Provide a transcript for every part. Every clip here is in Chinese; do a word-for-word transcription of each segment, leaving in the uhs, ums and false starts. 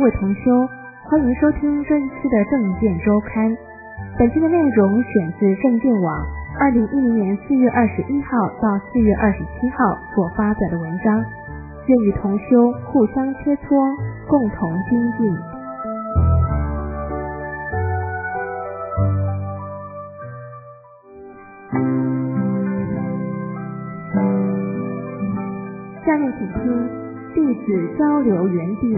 位同修，欢迎收听这一期的正见周刊。本期的内容选自正见网二零一零年四月二十一号到四月二十七号所发表的文章，愿与同修互相切磋，共同精进。下面请听弟子交流园地。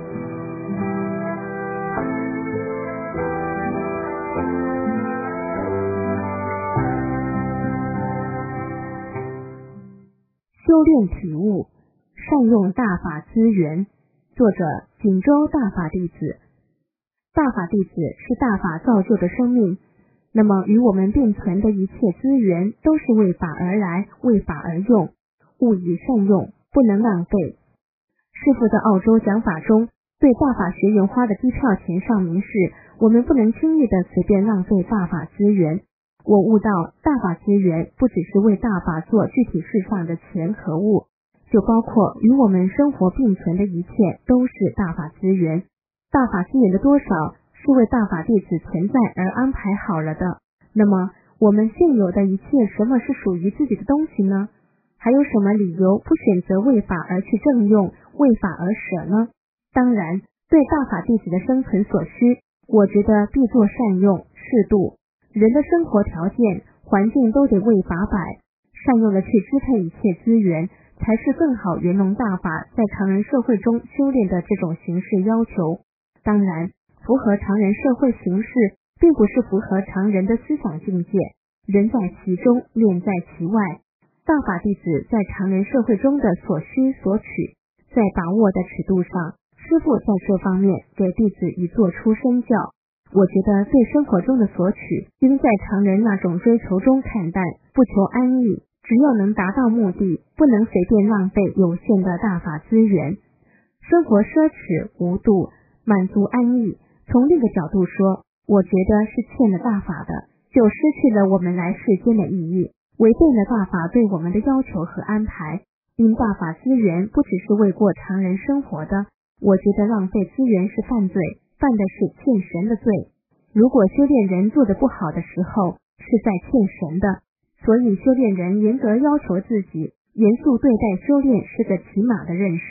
修炼体悟，善用大法资源。作者：锦州大法弟子。大法弟子是大法造就的生命，那么与我们并存的一切资源都是为法而来，为法而用，务以善用，不能浪费。师父在澳洲讲法中，对大法学员花的机票钱上明示，我们不能轻易的随便浪费大法资源。我悟到，大法资源不只是为大法做具体事上的钱和物，就包括与我们生活并存的一切都是大法资源。大法资源的多少是为大法弟子存在而安排好了的。那么我们现有的一切，什么是属于自己的东西呢？还有什么理由不选择为法而去正用，为法而舍呢？当然，对大法弟子的生存所需，我觉得必做善用，适度。人的生活条件、环境都得为法摆，善用的去支配一切资源，才是更好圆融大法在常人社会中修炼的这种形式要求。当然，符合常人社会形式，并不是符合常人的思想境界，人在其中，练在其外。大法弟子在常人社会中的所需所取，在把握的尺度上，师父在这方面给弟子已做出身教。我觉得对生活中的索取，应在常人那种追求中看待，不求安逸，只要能达到目的，不能随便浪费有限的大法资源。生活奢侈无度，满足安逸，从另一个角度说，我觉得是欠了大法的，就失去了我们来世间的意义，违背了大法对我们的要求和安排。因大法资源不只是为过常人生活的，我觉得浪费资源是犯罪，犯的是欠神的罪。如果修炼人做得不好的时候，是在欠神的。所以修炼人严格要求自己，严肃对待修炼是个起码的认识。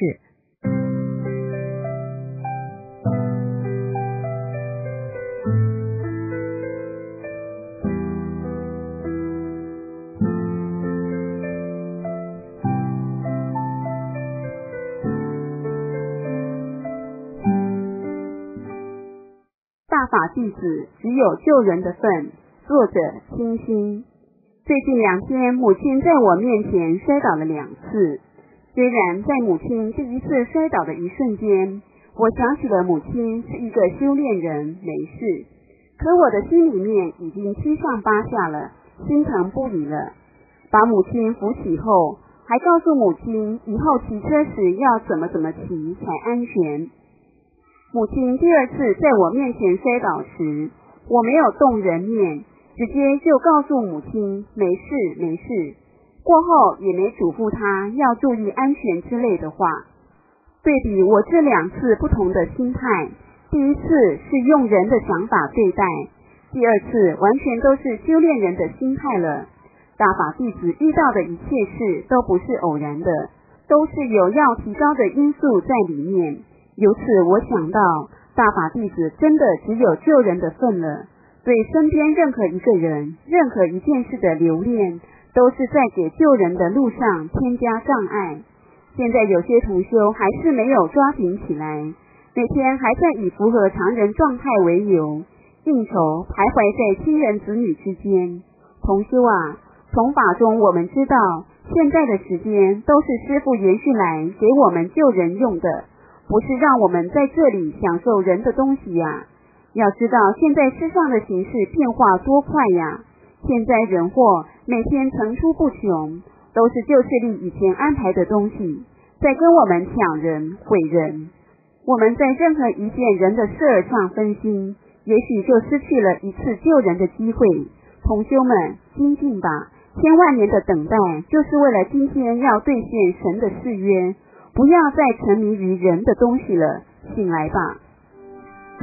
大法弟子只有救人的份。作者：清新。最近两天，母亲在我面前摔倒了两次。虽然在母亲第一次摔倒的一瞬间，我想起了母亲是一个修炼人，没事，可我的心里面已经七上八下了，心疼不已了。把母亲扶起后，还告诉母亲以后骑车时要怎么怎么骑才安全。母亲第二次在我面前摔倒时，我没有动人面，直接就告诉母亲没事没事，过后也没嘱咐她要注意安全之类的话。对比我这两次不同的心态，第一次是用人的想法对待，第二次完全都是修炼人的心态了。大法弟子遇到的一切事都不是偶然的，都是有要提高的因素在里面。由此我想到，大法弟子真的只有救人的份了。对身边任何一个人、任何一件事的留恋，都是在给救人的路上添加障碍。现在有些同修还是没有抓紧起来，每天还在以符合常人状态为由，应酬徘徊在亲人子女之间。同修啊，从法中我们知道，现在的时间都是师父延续来给我们救人用的，不是让我们在这里享受人的东西呀。要知道现在世上的形势变化多快呀，现在人祸每天层出不穷，都是旧势力以前安排的东西，在跟我们抢人毁人。我们在任何一件人的事儿上分心，也许就失去了一次救人的机会。同修们，精进吧，千万年的等待就是为了今天要兑现神的誓约，不要再沉迷于人的东西了，醒来吧。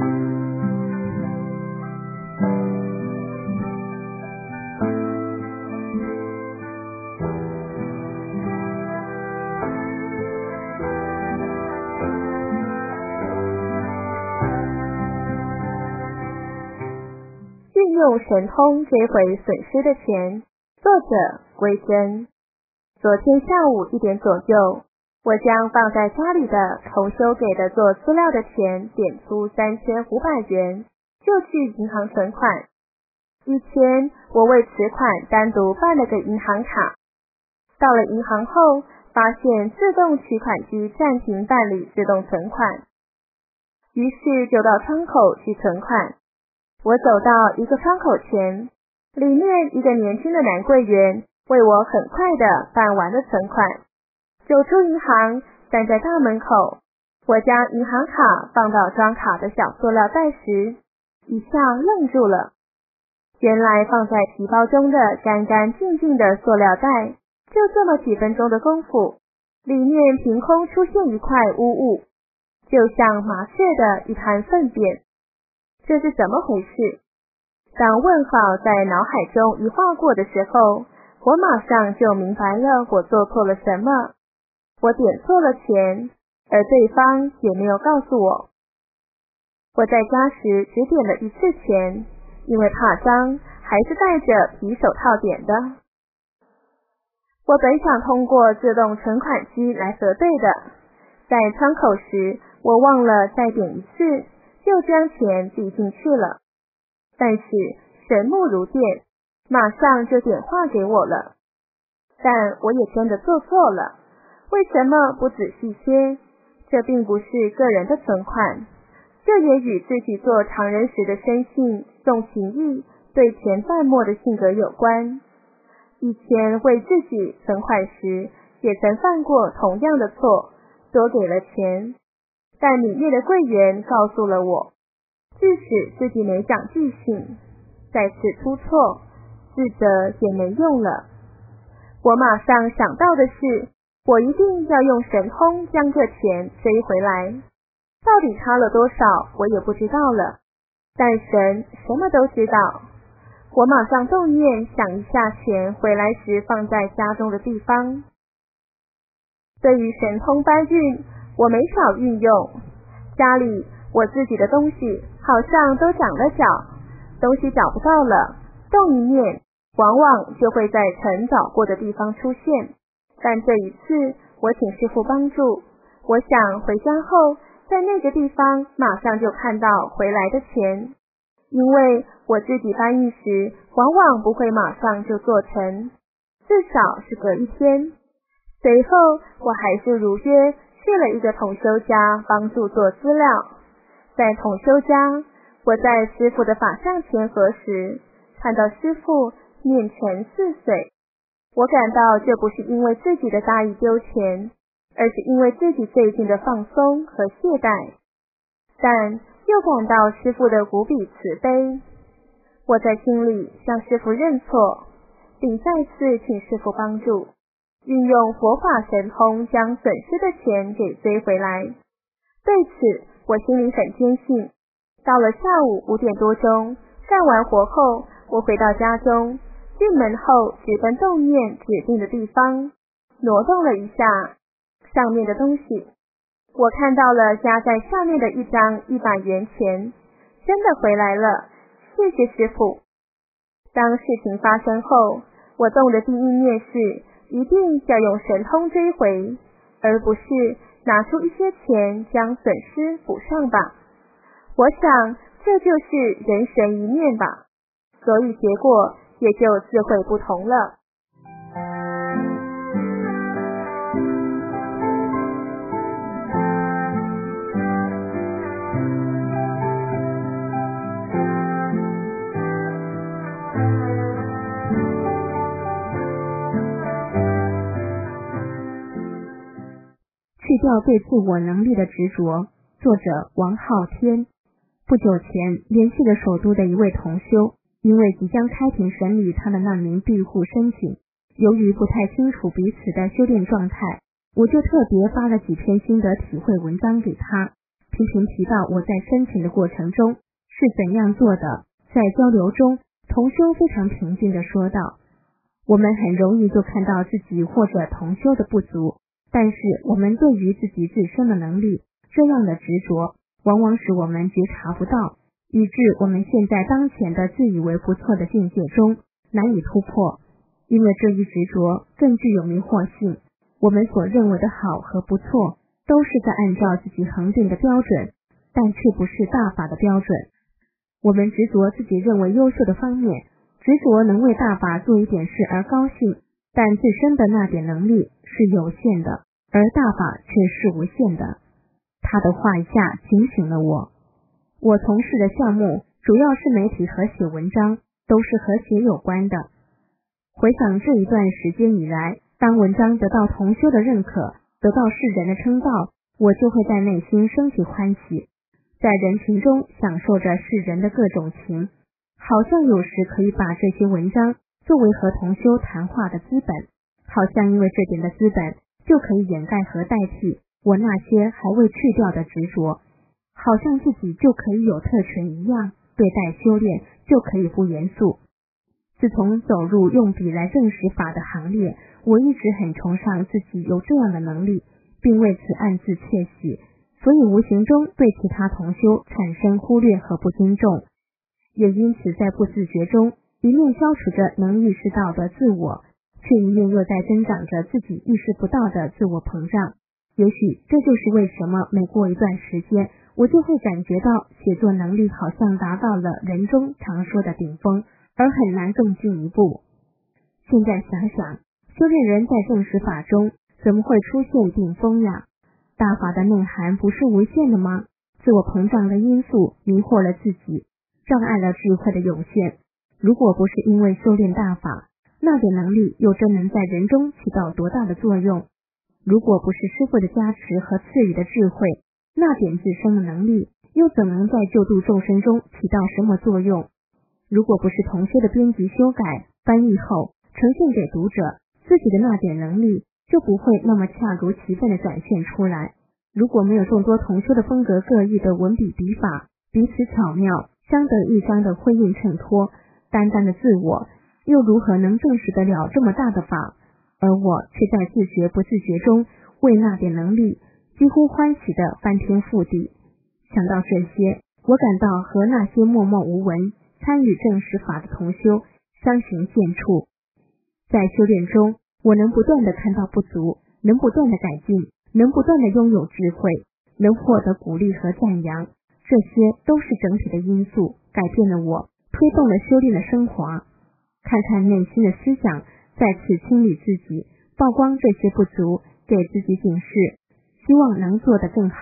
运用神通追回损失的钱。作者归真。昨天下午一点左右，我将放在家里的同修给的做资料的钱点出三千五百元，就去银行存款。以前我为此款单独办了个银行卡，到了银行后发现自动取款机暂停办理自动存款，于是就到窗口去存款。我走到一个窗口前，里面一个年轻的男柜员为我很快的办完了存款。走出银行，站在大门口，我将银行卡放到装卡的小塑料袋时，一下愣住了。原来放在皮包中的干干净净的塑料袋，就这么几分钟的功夫，里面凭空出现一块污物，就像麻雀的一滩粪便。这是怎么回事？当问号在脑海中一划过的时候，我马上就明白了我做错了什么。我点错了钱，而对方也没有告诉我。我在家时只点了一次钱，因为怕脏，还是戴着皮手套点的。我本想通过自动存款机来核对的，在窗口时我忘了再点一次，就将钱递进去了。但是神目如电，马上就点化给我了。但我也真的做错了，为什么不仔细些？这并不是个人的存款，这也与自己做常人时的生性、重情义、对钱淡漠的性格有关。以前为自己存款时，也曾犯过同样的错，多给了钱，但里面的柜员告诉了我，致使自己没长记性，再次出错，自责也没用了。我马上想到的是，我一定要用神通将这钱追回来。到底差了多少，我也不知道了，但神什么都知道。我马上动念想一下钱回来时放在家中的地方。对于神通搬运，我没少运用。家里我自己的东西好像都长了脚，东西找不到了，动一念，往往就会在曾找过的地方出现。但这一次我请师父帮助，我想回家后在那个地方马上就看到回来的钱，因为我自己搬运时往往不会马上就做成，至少是隔一天。随后我还是如约去了一个同修家帮助做资料。在同修家，我在师父的法相前合时，看到师父面沉似水。我感到这不是因为自己的大意丢钱，而是因为自己最近的放松和懈怠，但又感到师父的无比慈悲。我在心里向师父认错，并再次请师父帮助，运用佛法神通将损失的钱给追回来。对此我心里很坚信。到了下午五点多钟，干完活后，我回到家中，进门后直奔动念指定的地方，挪动了一下上面的东西，我看到了夹在下面的一张一百元钱，真的回来了，谢谢师父。当事情发生后，我动的第一念是一定要用神通追回，而不是拿出一些钱将损失补上吧。我想这就是人神一念吧，所以结果也就自会不同了。 去掉对自我能力的执着。作者王浩天。不久前联系了首都的一位同修，因为即将开庭审理他的那名庇护申请，由于不太清楚彼此的修炼状态，我就特别发了几篇心得体会文章给他， 频频提到我在申请的过程中是怎样做的。在交流中，同修非常平静地说道，我们很容易就看到自己或者同修的不足，但是我们对于自己自身的能力这样的执着，往往使我们觉察不到，以致我们现在当前的自以为不错的境界中难以突破。因为这一执着更具有迷惑性，我们所认为的好和不错都是在按照自己恒定的标准，但却不是大法的标准。我们执着自己认为优秀的方面，执着能为大法做一点事而高兴，但自身的那点能力是有限的，而大法却是无限的。他的话一下警醒了我。我从事的项目主要是媒体和写文章，都是和写有关的。回想这一段时间以来，当文章得到同修的认可，得到世人的称道，我就会在内心升起欢喜，在人群中享受着世人的各种情，好像有时可以把这些文章作为和同修谈话的资本，好像因为这点的资本就可以掩盖和代替我那些还未去掉的执着，好像自己就可以有特权一样，对待修炼就可以不严肃。自从走入用笔来证实法的行列，我一直很崇尚自己有这样的能力，并为此暗自窃喜，所以无形中对其他同修产生忽略和不尊重，也因此在不自觉中一面消除着能意识到的自我，却一面又在增长着自己意识不到的自我膨胀。也许这就是为什么每过一段时间，我就会感觉到写作能力好像达到了人中常说的顶峰，而很难更进一步。现在想想，修炼人在证实法中怎么会出现顶峰呀？大法的内涵不是无限的吗？自我膨胀的因素迷惑了自己，障碍了智慧的涌现。如果不是因为修炼大法，那点能力又真能在人中起到多大的作用？如果不是师父的加持和赐予的智慧，那点自身的能力又怎能在救度众生中起到什么作用？如果不是同修的编辑修改翻译后呈现给读者，自己的那点能力就不会那么恰如其分地展现出来。如果没有众多同修的风格各异的文笔笔法，彼此巧妙相得益彰的辉映衬托，单单的自我又如何能证实得了这么大的法？而我却在自觉不自觉中为那点能力几乎欢喜的翻天覆地。想到这些，我感到和那些默默无闻参与证实法的同修相形见绌。在修炼中，我能不断地看到不足，能不断地改进，能不断地拥有智慧，能获得鼓励和赞扬，这些都是整体的因素，改变了我，推动了修炼的升华。看看内心的思想，再次清理自己，曝光这些不足，给自己警示，希望能做得更好。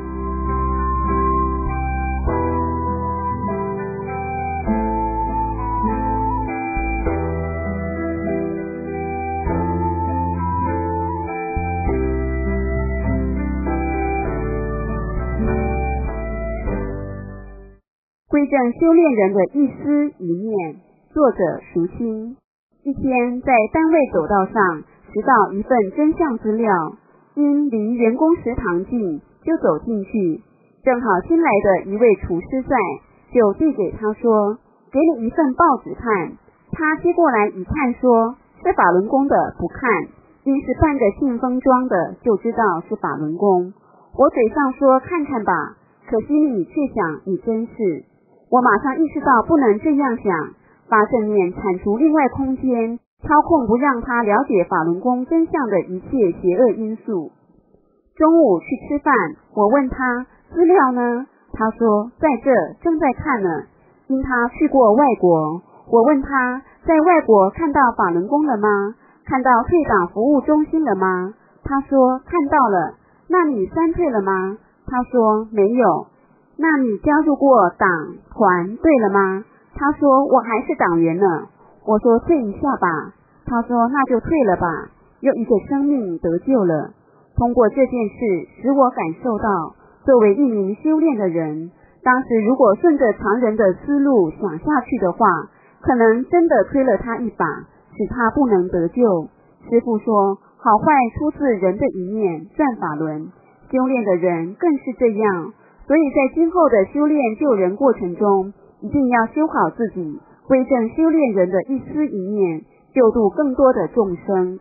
归正修炼人的一丝一念，作者淑清。一天在单位走道上拾到一份真相资料，因离员工食堂近，就走进去，正好新来的一位厨师在，就递给他说，给你一份报纸看。他接过来一看，说是法轮功的，不看，因是半个信封装的，就知道是法轮功。我嘴上说看看吧，可心里却想你真是。我马上意识到不能这样想，把正面铲除另外空间，操控不让他了解法轮功真相的一切邪恶因素。中午去吃饭，我问他资料呢？他说在这，正在看呢。因他去过外国，我问他在外国看到法轮功了吗？看到退党服务中心了吗？他说看到了。那你三退了吗？他说没有。那你加入过党团队了吗？他说我还是党员呢。我说退一下吧。他说那就退了吧，又一个生命得救了。通过这件事使我感受到，作为一名修炼的人，当时如果顺着常人的思路想下去的话，可能真的推了他一把，使他不能得救。师父说好坏出自人的一念，转法轮，修炼的人更是这样， 所以在今后的修炼救人过程中，一定要修好自己，归正修炼人的一丝一念，救度更多的众生。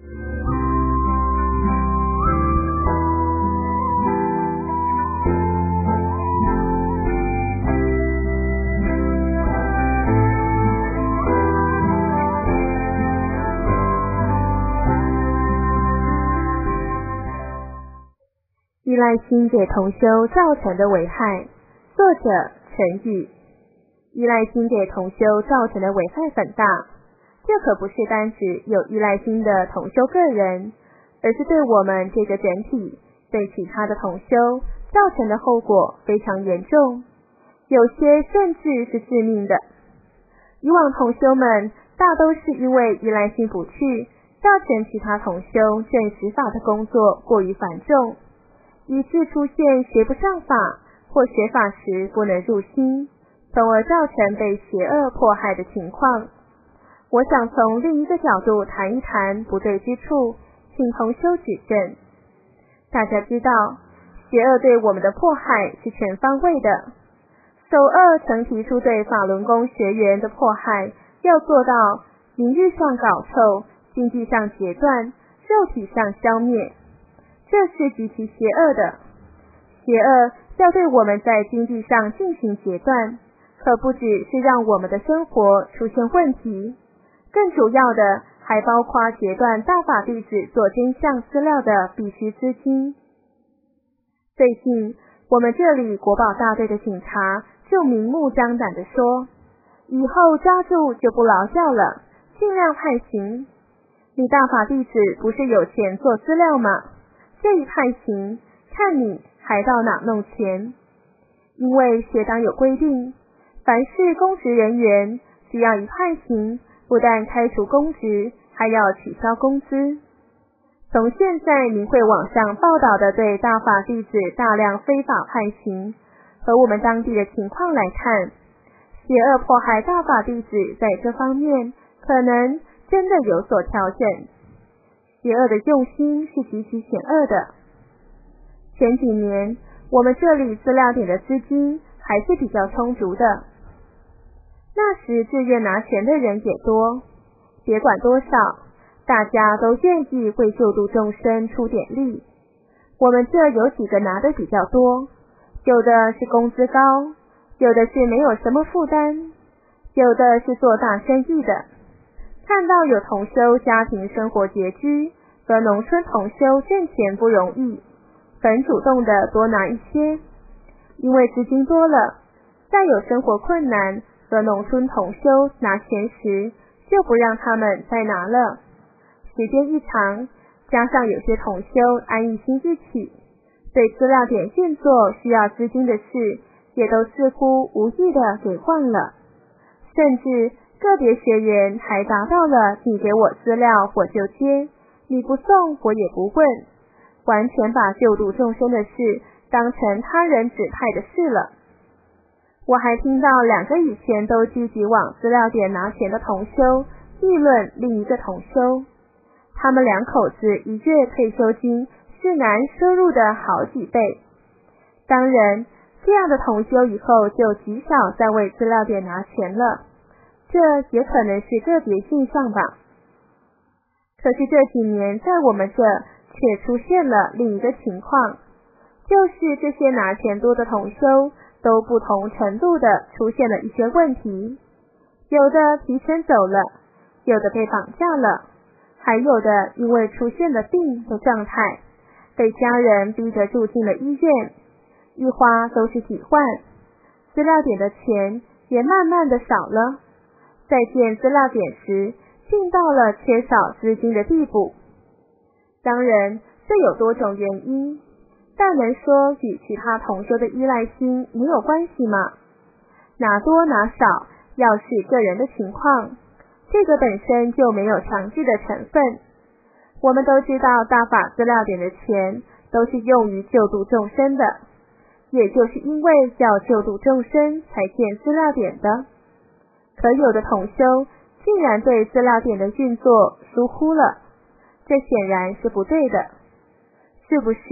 依赖心给同修造成的危害，作者陈宇。依赖心给同修造成的危害很大，这可不是单指有依赖心的同修个人，而是对我们这个整体，对其他的同修造成的后果非常严重，有些甚至是致命的。以往同修们大都是因为依赖心不去，造成其他同修证实法的工作过于繁重，以致出现学不上法或学法时不能入心，从而造成被邪恶迫害的情况。我想从另一个角度谈一谈不对之处，请同修指正。大家知道，邪恶对我们的迫害是全方位的。首二曾提出对法轮功学员的迫害，要做到名誉上搞臭，经济上截断，肉体上消灭，这是极其邪恶的。邪恶要对我们在经济上进行截断，可不只是让我们的生活出现问题，更主要的还包括截断大法弟子做真相资料的必须资金。最近我们这里国保大队的警察就明目张胆地说，以后抓住就不劳教了，尽量判刑。你大法弟子不是有钱做资料吗？这一判刑，看你还到哪弄钱。因为学党有规定，凡是公职人员，只要一判刑，不但开除公职，还要取消工资。从现在您会网上报道的对大法弟子大量非法判刑，和我们当地的情况来看，邪恶迫害大法弟子在这方面可能真的有所调整。邪恶的用心是极其险恶的。前几年我们这里资料点的资金还是比较充足的，那时自愿拿钱的人也多，别管多少，大家都愿意为救度众生出点力。我们这有几个拿的比较多，有的是工资高，有的是没有什么负担，有的是做大生意的。看到有同修家庭生活拮据，和农村同修挣钱不容易，很主动的多拿一些，因为资金多了，再有生活困难和农村同修拿钱时，就不让他们再拿了。时间一长，加上有些同修安逸心一起，对资料点运作需要资金的事，也都似乎无意的给忘了，甚至个别学员还达到了你给我资料我就接，你不送我也不问，完全把救度众生的事当成他人指派的事了。我还听到两个以前都积极往资料点拿钱的同修议论另一个同修，他们两口子一月退休金是男收入的好几倍。当然，这样的同修以后就极少再为资料点拿钱了，这也可能是个别现象吧。可是这几年在我们这却出现了另一个情况，就是这些拿钱多的同修都不同程度的出现了一些问题，有的提前走了，有的被绑架了，还有的因为出现了病的状态，被家人逼着住进了医院，一花都是几万，资料点的钱也慢慢的少了，在建资料点时进到了缺少资金的地步。当然这有多种原因，但能说与其他同修的依赖心没有关系吗？拿多拿少要视个人的情况，这个本身就没有强制的成分。我们都知道大法资料点的钱都是用于救度众生的，也就是因为要救度众生才建资料点的。可有的同修竟然对资料点的运作疏忽了，这显然是不对的。是不是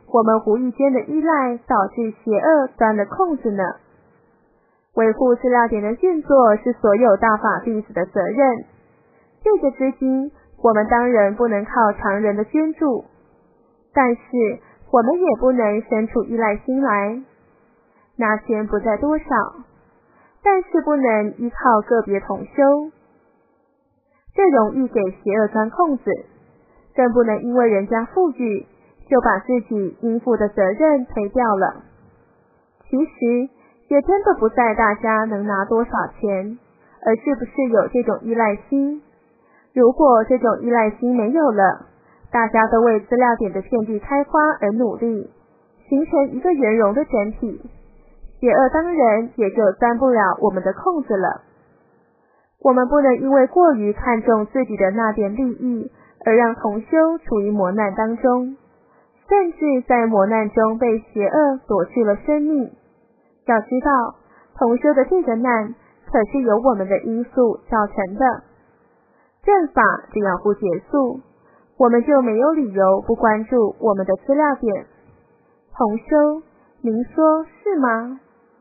我们无意间的依赖导致邪恶钻了空子呢？维护资料点的运作是所有大法弟子的责任，这个资金我们当然不能靠常人的捐助，但是我们也不能生出依赖心来。拿钱不在多少，但是不能依靠个别同修，这容易给邪恶钻空子，更不能因为人家富裕就把自己应负的责任推掉了。其实也真的不在大家能拿多少钱，而是不是有这种依赖心。如果这种依赖心没有了，大家都为资料点的遍地开花而努力，形成一个圆融的整体，邪恶当然也就钻不了我们的空子了。我们不能因为过于看重自己的那点利益，而让同修处于磨难当中，甚至在磨难中被邪恶夺去了生命。要知道，同修的这个难可是由我们的因素造成的。正法只要不结束，我们就没有理由不关注我们的资料点。同修，您说是吗？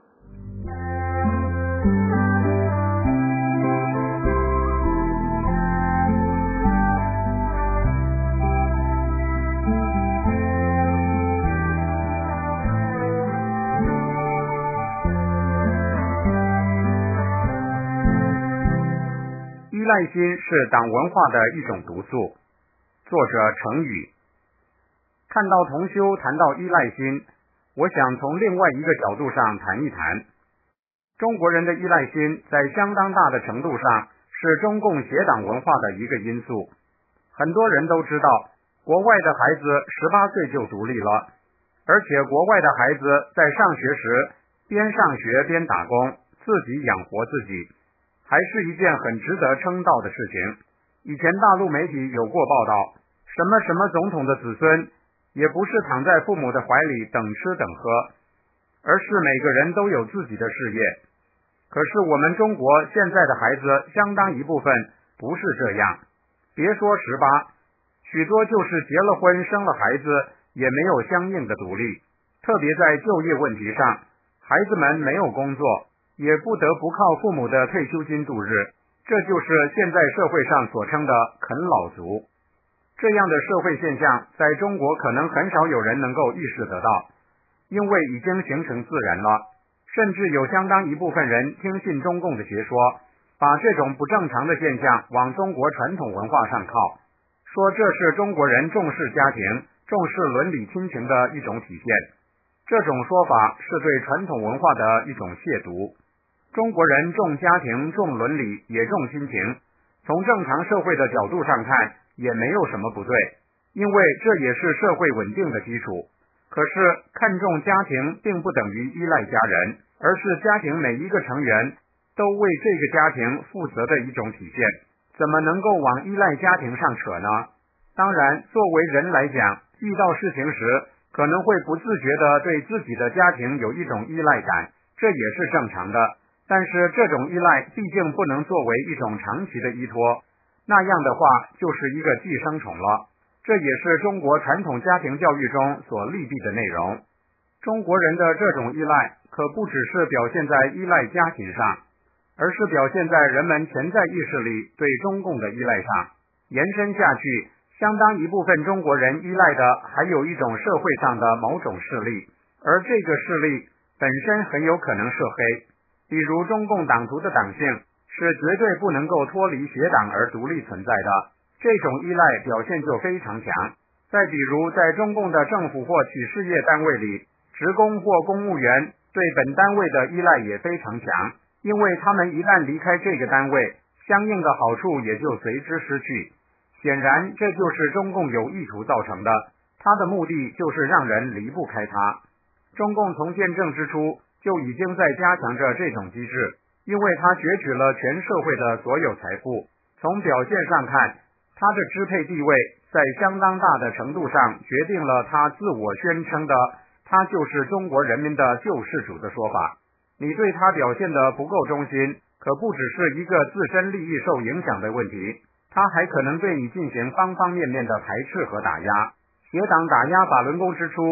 依赖心是党文化的一种毒素。作者程宇。看到同修谈到依赖心，我想从另外一个角度上谈一谈。中国人的依赖心在相当大的程度上是中共邪党文化的一个因素。很多人都知道，国外的孩子十八岁就独立了，而且国外的孩子在上学时边上学边打工，自己养活自己，还是一件很值得称道的事情。以前大陆媒体有过报道，什么什么总统的子孙也不是躺在父母的怀里等吃等喝，而是每个人都有自己的事业。可是我们中国现在的孩子相当一部分不是这样，别说十八，许多就是结了婚生了孩子也没有相应的独立，特别在就业问题上，孩子们没有工作，也不得不靠父母的退休金度日，这就是现在社会上所称的啃老族。这样的社会现象在中国可能很少有人能够意识得到，因为已经形成自然了，甚至有相当一部分人听信中共的邪说，把这种不正常的现象往中国传统文化上靠，说这是中国人重视家庭、重视伦理亲情的一种体现。这种说法是对传统文化的一种亵渎。中国人重家庭、重伦理，也重亲情，从正常社会的角度上看也没有什么不对，因为这也是社会稳定的基础。可是看重家庭并不等于依赖家人，而是家庭每一个成员都为这个家庭负责的一种体现，怎么能够往依赖家庭上扯呢？当然，作为人来讲，遇到事情时可能会不自觉地对自己的家庭有一种依赖感，这也是正常的。但是这种依赖毕竟不能作为一种长期的依托，那样的话就是一个寄生虫了。这也是中国传统家庭教育中所利弊的内容。中国人的这种依赖可不只是表现在依赖家庭上，而是表现在人们潜在意识里对中共的依赖上。延伸下去，相当一部分中国人依赖的还有一种社会上的某种势力，而这个势力本身很有可能是黑。比如中共党徒的党性是绝对不能够脱离邪党而独立存在的，这种依赖表现就非常强。再比如在中共的政府或企事业单位里，职工或公务员对本单位的依赖也非常强，因为他们一旦离开这个单位，相应的好处也就随之失去。显然这就是中共有意图造成的，他的目的就是让人离不开他。中共从建政之初就已经在加强着这种机制，因为他攫取了全社会的所有财富。从表现上看，他的支配地位在相当大的程度上决定了他自我宣称的他就是中国人民的救世主的说法。你对他表现得不够忠心，可不只是一个自身利益受影响的问题，他还可能对你进行方方面面的排斥和打压。邪党打压法轮功之初，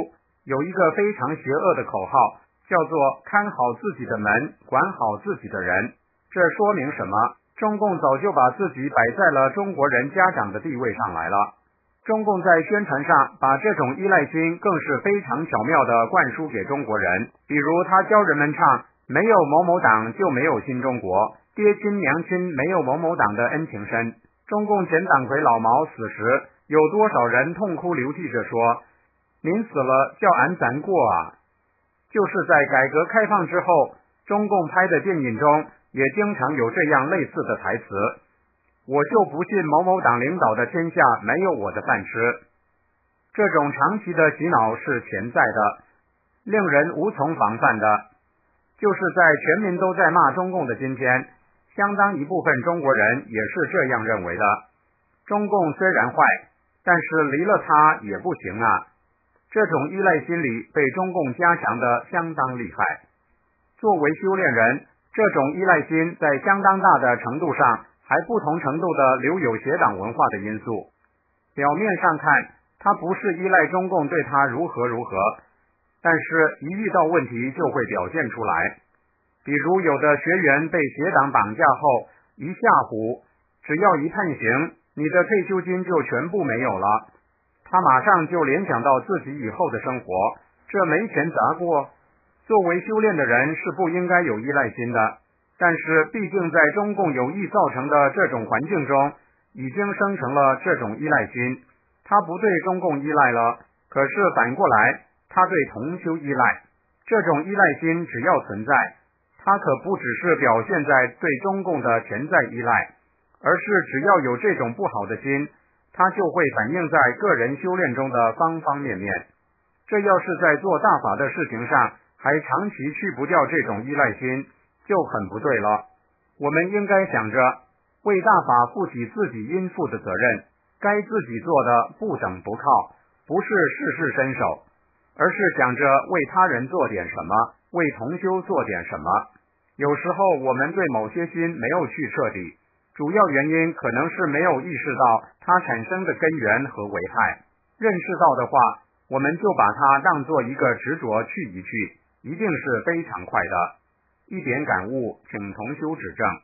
有一个非常邪恶的口号，叫做看好自己的门，管好自己的人。这说明什么？中共早就把自己摆在了中国人家长的地位上来了。中共在宣传上把这种依赖心更是非常巧妙地灌输给中国人，比如他教人们唱没有某某党就没有新中国，爹亲娘亲没有某某党的恩情深。中共前党魁老毛死时，有多少人痛哭流涕着说，您死了叫俺咱过啊。就是在改革开放之后，中共拍的电影中也经常有这样类似的台词，我就不信某某党领导的天下没有我的饭吃。这种长期的洗脑是潜在的，令人无从防范的。就是在全民都在骂中共的今天，相当一部分中国人也是这样认为的。中共虽然坏，但是离了它也不行啊。这种依赖心理被中共加强的相当厉害。作为修炼人，这种依赖心在相当大的程度上还不同程度的留有邪党文化的因素。表面上看，他不是依赖中共对他如何如何，但是一遇到问题就会表现出来。比如有的学员被邪党绑架后，一吓唬，只要一判刑，你的退休金就全部没有了。他马上就联想到自己以后的生活，这没钱砸过。作为修炼的人是不应该有依赖心的，但是毕竟在中共有意造成的这种环境中，已经生成了这种依赖心。他不对中共依赖了，可是反过来，他对同修依赖。这种依赖心只要存在，它可不只是表现在对中共的潜在依赖，而是只要有这种不好的心，它就会反映在个人修炼中的方方面面。这要是在做大法的事情上还长期去不掉这种依赖心，就很不对了。我们应该想着为大法负起自己应负的责任，该自己做的不等不靠，不是事事伸手，而是想着为他人做点什么，为同修做点什么。有时候我们对某些心没有去彻底，主要原因可能是没有意识到它产生的根源和危害。认识到的话，我们就把它当作一个执着去一去，一定是非常快的。一点感悟，请同修指正。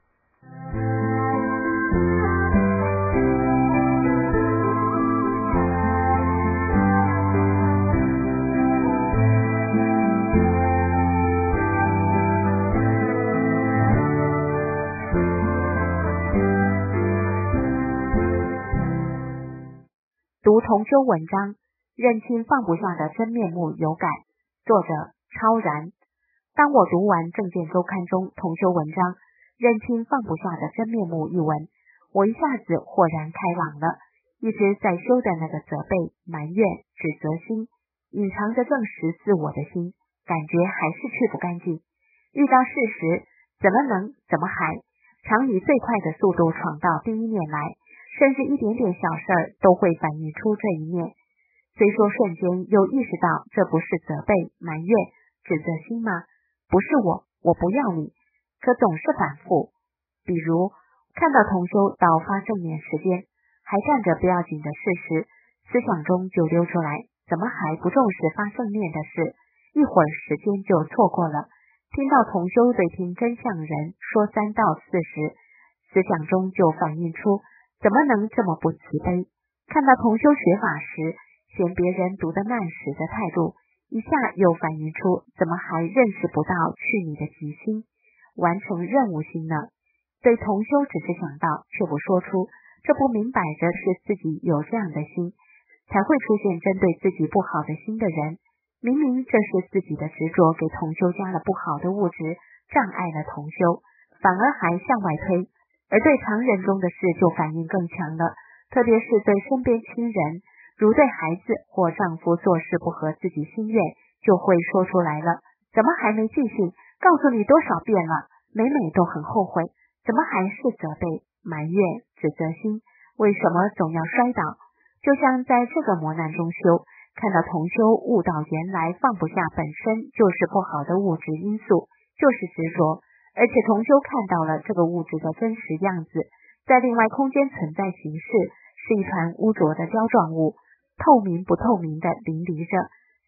读同修文章，认清放不下的真面目有感。作者超然。当我读完正见周刊中同修文章认清放不下的真面目一文，我一下子豁然开朗了。一直在修的那个责备、埋怨、指责心，隐藏着证实自我的心，感觉还是去不干净。遇到事实，怎么能怎么还常以最快的速度闯到第一面来，甚至一点点小事儿都会反映出这一面。虽说瞬间又意识到这不是责备、埋怨、指责心吗？不是我，我不要你，可总是反复。比如看到同修到发正念时间，还干着不要紧的事时，思想中就溜出来，怎么还不重视发正念的事？一会儿时间就错过了。听到同修对听真相人说三到四时，思想中就反映出怎么能这么不慈悲？看到同修学法时嫌别人读得慢时的态度，一下又反映出怎么还认识不到去你的急心，完成任务心呢？对同修只是想到却不说出，这不明摆着是自己有这样的心，才会出现针对自己不好的心的人。明明这是自己的执着给同修加了不好的物质，障碍了同修，反而还向外推。而对常人中的事就反应更强了，特别是对身边亲人，如对孩子或丈夫做事不合自己心愿，就会说出来了。怎么还没记性？告诉你多少遍了，每每都很后悔，怎么还是责备、埋怨、指责心？为什么总要摔倒？就像在这个磨难中修，看到同修悟到原来放不下本身就是不好的物质因素，就是执着，而且同修看到了这个物质的真实样子，在另外空间存在形式，是一团污浊的胶状物，透明不透明的淋漓着。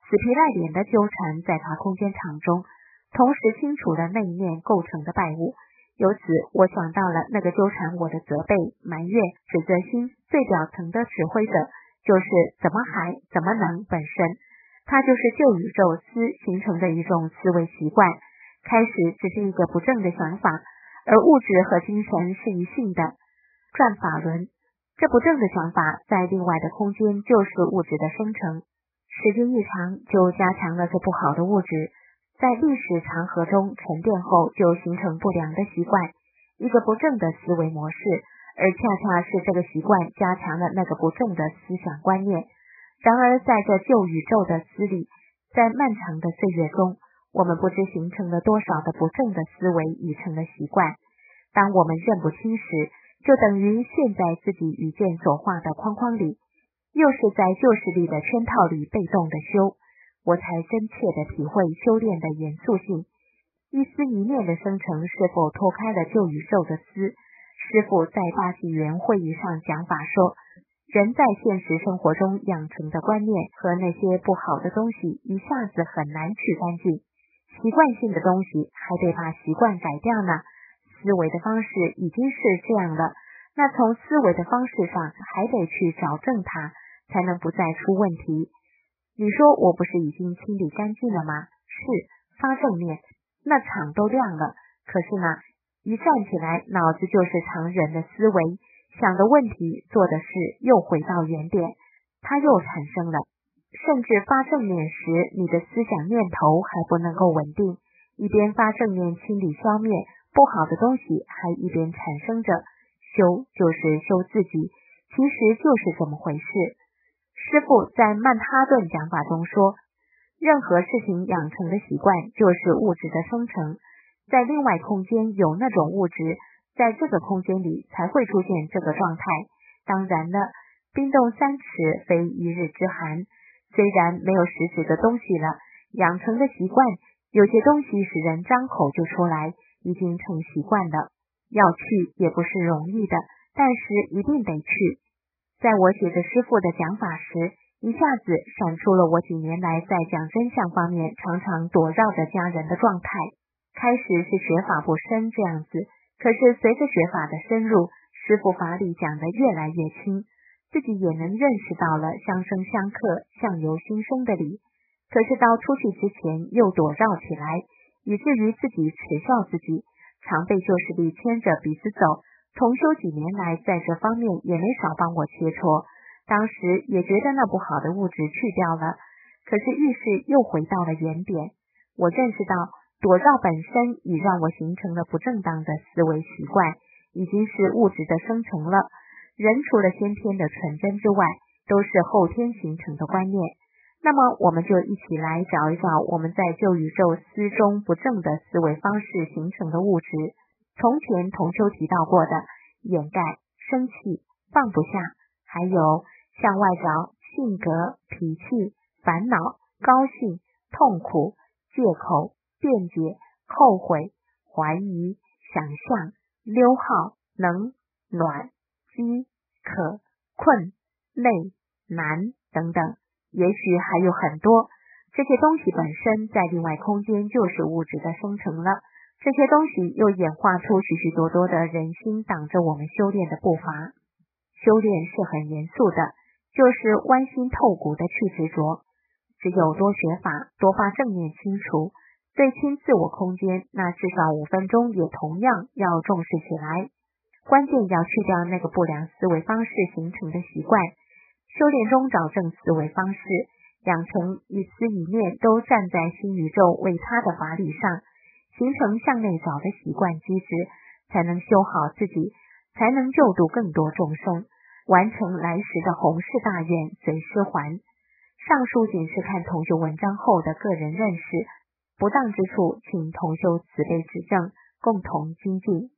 死皮赖脸的纠缠在他空间场中，同时清除了那一面构成的败物。由此我想到了那个纠缠我的责备、埋怨、指责心最表层的指挥者，就是怎么还怎么能本身，它就是旧宇宙思形成的一种思维习惯。开始只是一个不正的想法，而物质和精神是一性的转法轮。这不正的想法在另外的空间就是物质的生成，时间一长就加强了这不好的物质，在历史长河中沉淀后就形成不良的习惯，一个不正的思维模式，而恰恰是这个习惯加强了那个不正的思想观念。然而在这旧宇宙的思里，在漫长的岁月中，我们不知形成了多少的不正的思维已成了习惯。当我们认不清时，就等于陷在自己愚见所画的框框里，又是在旧势力的圈套里被动的修。我才真切地体会修炼的严肃性。一丝一念的生成是否脱开了旧宇宙的思？师父在大纪元会议上讲法说，人在现实生活中养成的观念和那些不好的东西一下子很难去干净，习惯性的东西还得把习惯改掉呢。思维的方式已经是这样了，那从思维的方式上还得去矫正它，才能不再出问题。你说我不是已经清理干净了吗？是，发正念，那场都亮了。可是呢，一站起来，脑子就是常人的思维，想的问题，做的事又回到原点，它又产生了。甚至发正念时，你的思想念头还不能够稳定，一边发正念清理消灭不好的东西，还一边产生着。修就是修自己，其实就是这么回事。师父在曼哈顿讲法中说，任何事情养成的习惯就是物质的生成，在另外空间有那种物质，在这个空间里才会出现这个状态。当然了，冰冻三尺非一日之寒，虽然没有实质的东西了，养成的习惯，有些东西使人张口就出来，已经成习惯了，要去也不是容易的，但是一定得去。在我写着师父的讲法时，一下子闪出了我几年来在讲真相方面常常躲绕着家人的状态。开始是学法不深这样子，可是随着学法的深入，师父法理讲得越来越清，自己也能认识到了相生相克、相由心生的理。可是到出去之前又躲绕起来，以至于自己耻笑自己，常被旧势力牵着鼻子走。同修几年来在这方面也没少帮我切磋，当时也觉得那不好的物质去掉了，可是遇事又回到了原点。我认识到躲绕本身已让我形成了不正当的思维习惯，已经是物质的生成了。人除了先天的纯真之外，都是后天形成的观念。那么我们就一起来找一找我们在旧宇宙思中不正的思维方式形成的物质。从前同修提到过的掩盖、生气、放不下，还有向外找性格、脾气、烦恼、高兴、痛苦、借口、辩解、后悔、怀疑、想象、溜号、能、暖、饥、渴、困、累、难等等，也许还有很多。这些东西本身在另外空间就是物质的生成了，这些东西又演化出许许多多的人心挡着我们修炼的步伐。修炼是很严肃的，就是剜心透骨的去执着。只有多学法，多发正念清除，对清自我空间，那至少五分钟也同样要重视起来。关键要去掉那个不良思维方式形成的习惯。修炼中找正思维方式，养成一思一念都站在新宇宙为他的法理上，形成向内找的习惯机制，才能修好自己，才能救度更多众生，完成来时的弘誓大愿随师还。上述仅是看同修文章后的个人认识，不当之处请同修慈悲指正，共同精进。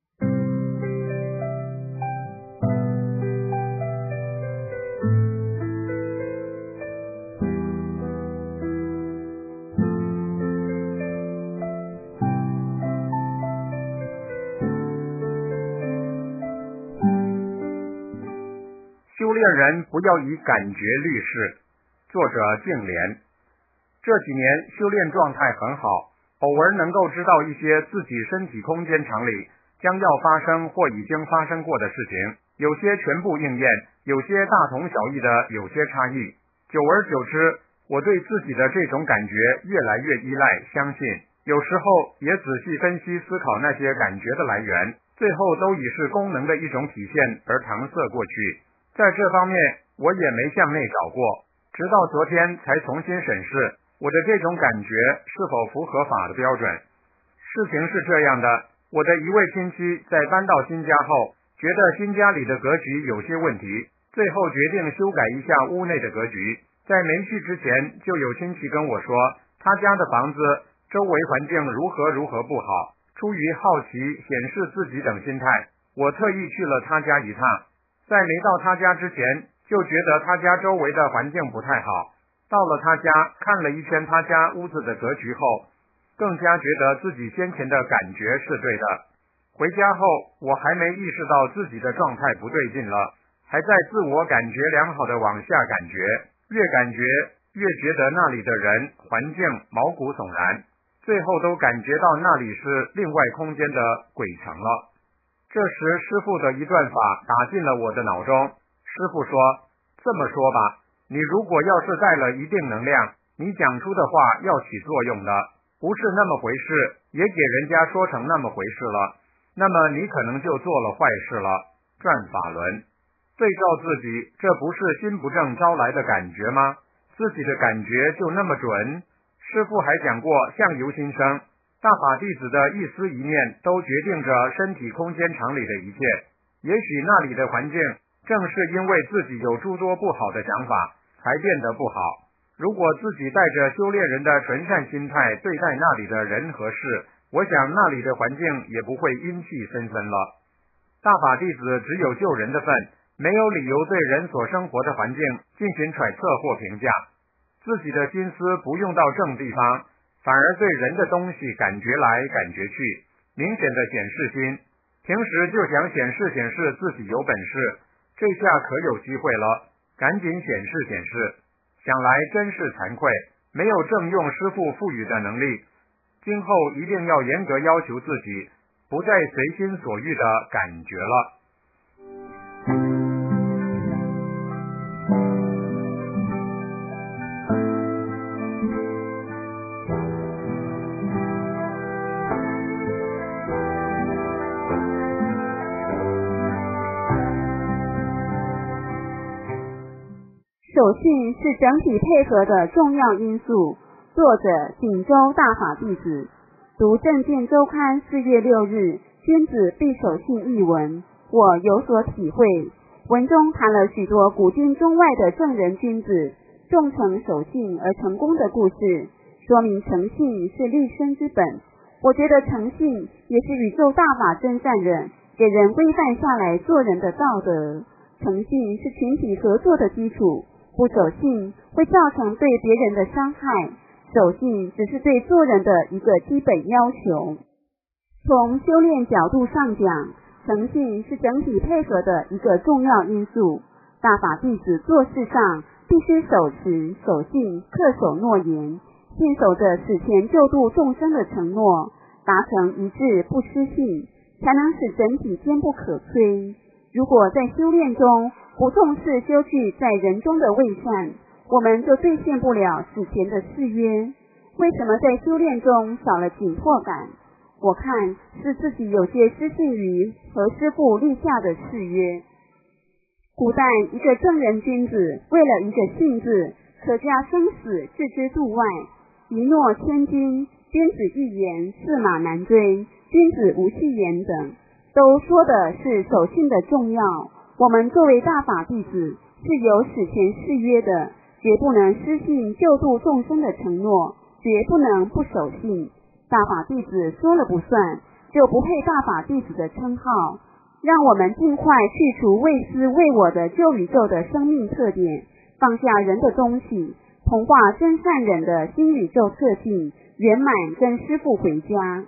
修炼人不要以感觉虑事。作者净莲。 这几年修炼状态很好，偶尔能够知道一些自己身体空间常理将要发生或已经发生过的事情，有些全部应验，有些大同小异的有些差异。久而久之，我对自己的这种感觉越来越依赖相信，有时候也仔细分析思考那些感觉的来源，最后都以是功能的一种体现而搪塞过去。在这方面我也没向内找过，直到昨天才重新审视我的这种感觉是否符合法的标准。事情是这样的，我的一位亲戚在搬到新家后，觉得新家里的格局有些问题，最后决定修改一下屋内的格局。在没去之前，就有亲戚跟我说，他家的房子周围环境如何如何不好，出于好奇显示自己等心态，我特意去了他家一趟。在没到他家之前，就觉得他家周围的环境不太好，到了他家看了一圈他家屋子的格局后，更加觉得自己先前的感觉是对的。回家后，我还没意识到自己的状态不对劲了，还在自我感觉良好的往下感觉，越感觉越觉得那里的人环境毛骨悚然，最后都感觉到那里是另外空间的鬼城了。这时师父的一段法打进了我的脑中，师父说，这么说吧，你如果要是带了一定能量，你讲出的话要起作用的，不是那么回事，也给人家说成那么回事了，那么你可能就做了坏事了。转法轮对照自己，这不是心不正招来的感觉吗？自己的感觉就那么准？师父还讲过相由心生，大法弟子的一丝一念都决定着身体空间常理的一切。也许那里的环境正是因为自己有诸多不好的想法才变得不好，如果自己带着修炼人的纯善心态对待那里的人和事，我想那里的环境也不会阴气森森了。大法弟子只有救人的份，没有理由对人所生活的环境进行揣测或评价，自己的心思不用到正地方，反而对人的东西感觉来感觉去，明显的显示心，平时就想显示显示自己有本事，这下可有机会了，赶紧显示显示。想来真是惭愧，没有正用师父赋予的能力，今后一定要严格要求自己，不再随心所欲的感觉了。 手信是整体配合的重要因素。作者锦州大法弟子。读正见周刊四月六日君子必守信一文，我有所体会。文中谈了许多古今中外的正人君子重诚守信而成功的故事，说明诚信是立身之本。我觉得诚信也是宇宙大法真善忍给人规范下来做人的道德。诚信是群体合作的基础，不守信会造成对别人的伤害，守信只是对做人的一个基本要求。从修炼角度上讲，诚信是整体配合的一个重要因素。大法弟子做事上必须守持守信，恪守诺言，信守着死前救度众生的承诺，达成一致不失信，才能使整体坚不可摧。如果在修炼中不重视修具在人中的位善，我们就兑现不了死前的誓约。为什么在修炼中少了紧迫感？我看是自己有些失信于和师父立下的誓约。古代一个正人君子为了一个信字，可加生死置之度外，一诺千金，君子一言驷马难追，君子无戏言等，都说的是守信的重要。我们作为大法弟子是有死前誓约的，绝不能失信救度众生的承诺，绝不能不守信。大法弟子说了不算，就不配大法弟子的称号。让我们尽快去除为私为我的旧宇宙的生命特点，放下人的东西，同化真善忍的新宇宙特性，圆满跟师父回家。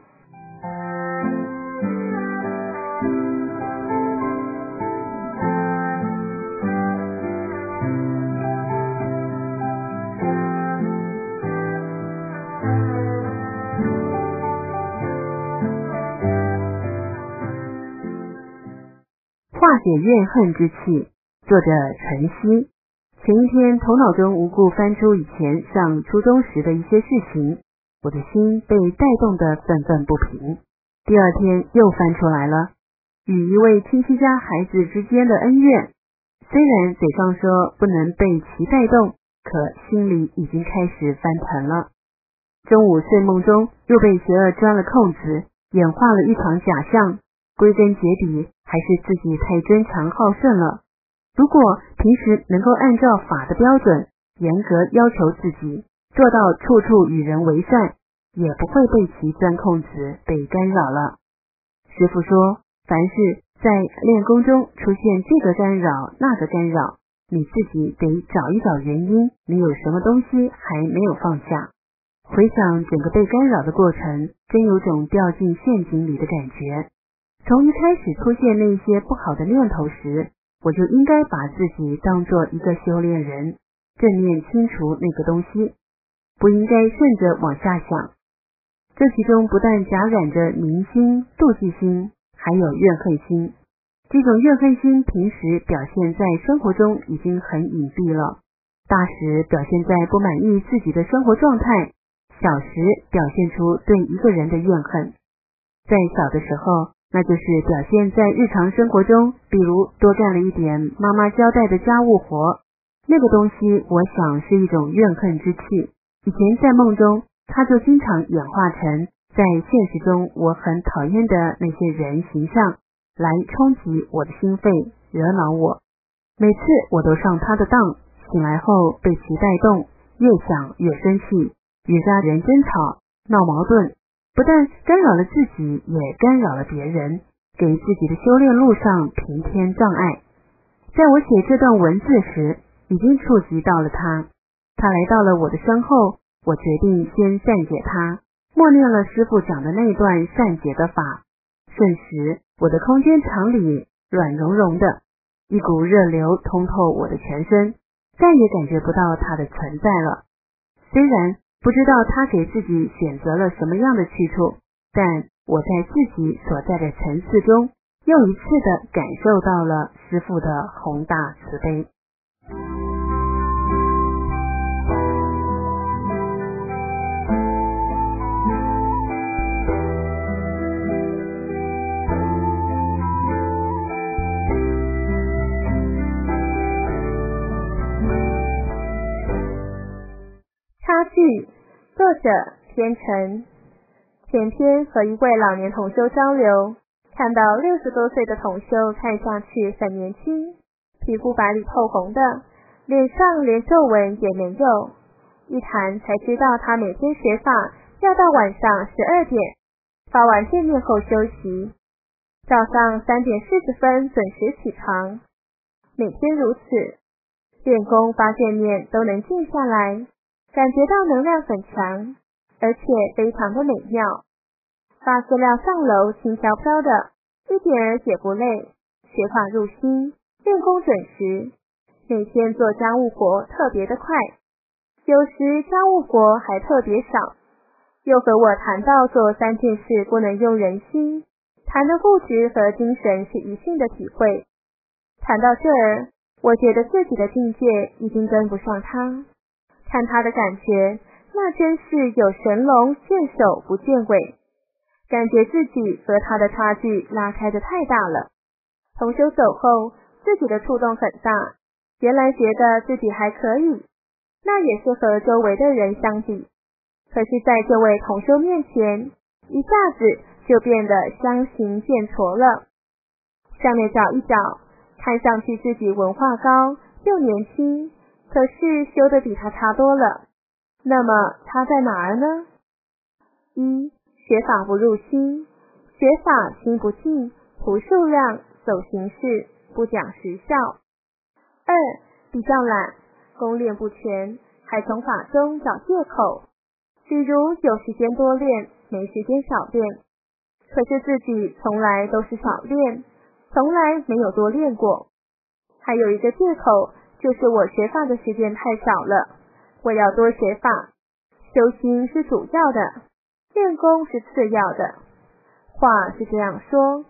化解怨恨之气。作者晨曦。前一天头脑中无故翻出以前上初中时的一些事情，我的心被带动得愤愤不平。第二天又翻出来了，与一位亲戚家孩子之间的恩怨，虽然嘴上说不能被其带动，可心里已经开始翻腾了。中午睡梦中又被邪恶钻了空子，演化了一场假象，归根结底还是自己太争强好胜了。如果平时能够按照法的标准严格要求自己，做到处处与人为善，也不会被其钻空子被干扰了。师父说，凡是在练功中出现这个干扰那个干扰，你自己得找一找原因，你有什么东西还没有放下。回想整个被干扰的过程，真有种掉进陷阱里的感觉。从一开始出现那些不好的念头时，我就应该把自己当作一个修炼人，正面清除那个东西，不应该顺着往下想。这其中不但夹染着明心、妒忌心，还有怨恨心。这种怨恨心平时表现在生活中已经很隐蔽了，大时表现在不满意自己的生活状态，小时表现出对一个人的怨恨。在小的时候，那就是表现在日常生活中，比如多干了一点妈妈交代的家务活，那个东西我想是一种怨恨之气。以前在梦中，它就经常演化成在现实中我很讨厌的那些人形象，来冲击我的心肺，惹恼我。每次我都上他的当，醒来后被其带动，越想越生气，与家人争吵闹矛盾，不但干扰了自己，也干扰了别人，给自己的修炼路上平添障碍。在我写这段文字时，已经触及到了他，他来到了我的身后，我决定先善解他，默念了师父讲的那段善解的法，瞬时我的空间场里软融融的，一股热流通透我的全身，再也感觉不到它的存在了。虽然不知道他给自己选择了什么样的去处，但我在自己所在的层次中，又一次的感受到了师父的宏大慈悲。 差距，作者天成。前天和一位老年同修交流，看到六十多岁的同修看下去很年轻，皮肤白里透红的，脸上连皱纹也没有。一谈才知道他每天学法要到晚上十二点，发完见面后休息，早上三点四十分准时起床，每天如此。练功发见面都能静下来，感觉到能量很强，而且非常的美妙。发饲料上楼轻飘飘的，一点儿也不累，学法入心，练功准时。每天做家务活特别的快，有时家务活还特别少。又和我谈到做三件事不能用人心，谈的固执和精神是一性的体会。谈到这儿，我觉得自己的境界已经跟不上他。看他的感觉，那真是有神龙见首不见尾，感觉自己和他的差距拉开得太大了。同修走后，自己的触动很大，原来觉得自己还可以，那也是和周围的人相比。可是在这位同修面前，一下子就变得相形见绌了。下面找一找，看上去自己文化高又年轻，可是修得比他差多了。那么差在哪儿呢？一、学法不入心，学法心不静，图数量，走形式，不讲实效。二、比较懒，功练不全，还从法中找借口，比如有时间多练，没时间少练，可是自己从来都是少练，从来没有多练过。还有一个借口，就是我学法的时间太少了，我要多学法，修心是主要的，练功是次要的。话是这样说，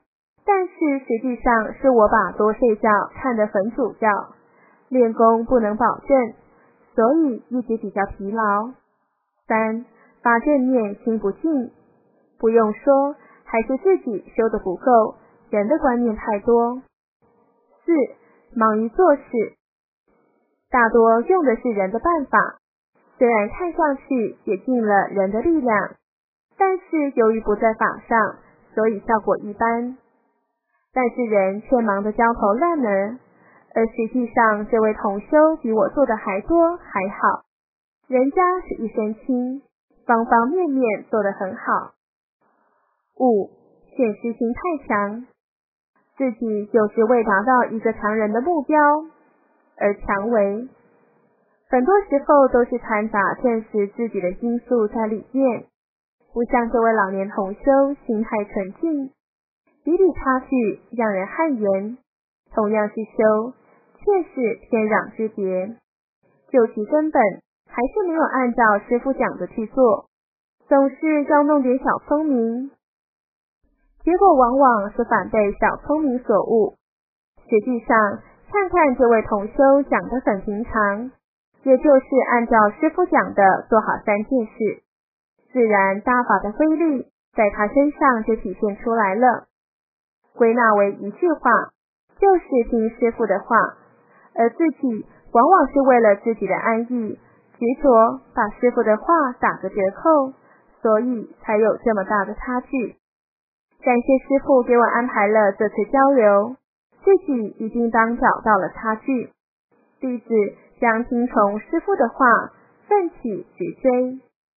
但是实际上是我把多睡觉看得很主要，练功不能保证，所以一直比较疲劳。三，发正念心不静，不用说，还是自己修得不够，人的观念太多。四，忙于做事，大多用的是人的办法，虽然看上去也尽了人的力量，但是由于不在法上，所以效果一般。但是人却忙得焦头烂额，而实际上这位同修比我做的还多还好，人家是一身轻，方方面面做得很好。五，现实心太强，自己就是未达到一个强人的目标而强为，很多时候都是掺杂证实自己的因素在里面，不像这位老年同修心态纯净，比比差距让人汗颜，同样是修，却是天壤之别。究其根本，还是没有按照师父讲的去做，总是要弄点小聪明，结果往往是反被小聪明所误。实际上，看看这位同修讲得很平常，也就是按照师父讲的做好三件事，自然大法的威力在他身上就体现出来了。归纳为一句话，就是听师父的话，而自己往往是为了自己的安逸，执着把师父的话打个折扣，所以才有这么大的差距。感谢师父给我安排了这次交流，自己已经当找到了差距，弟子将听从师父的话，奋起直追。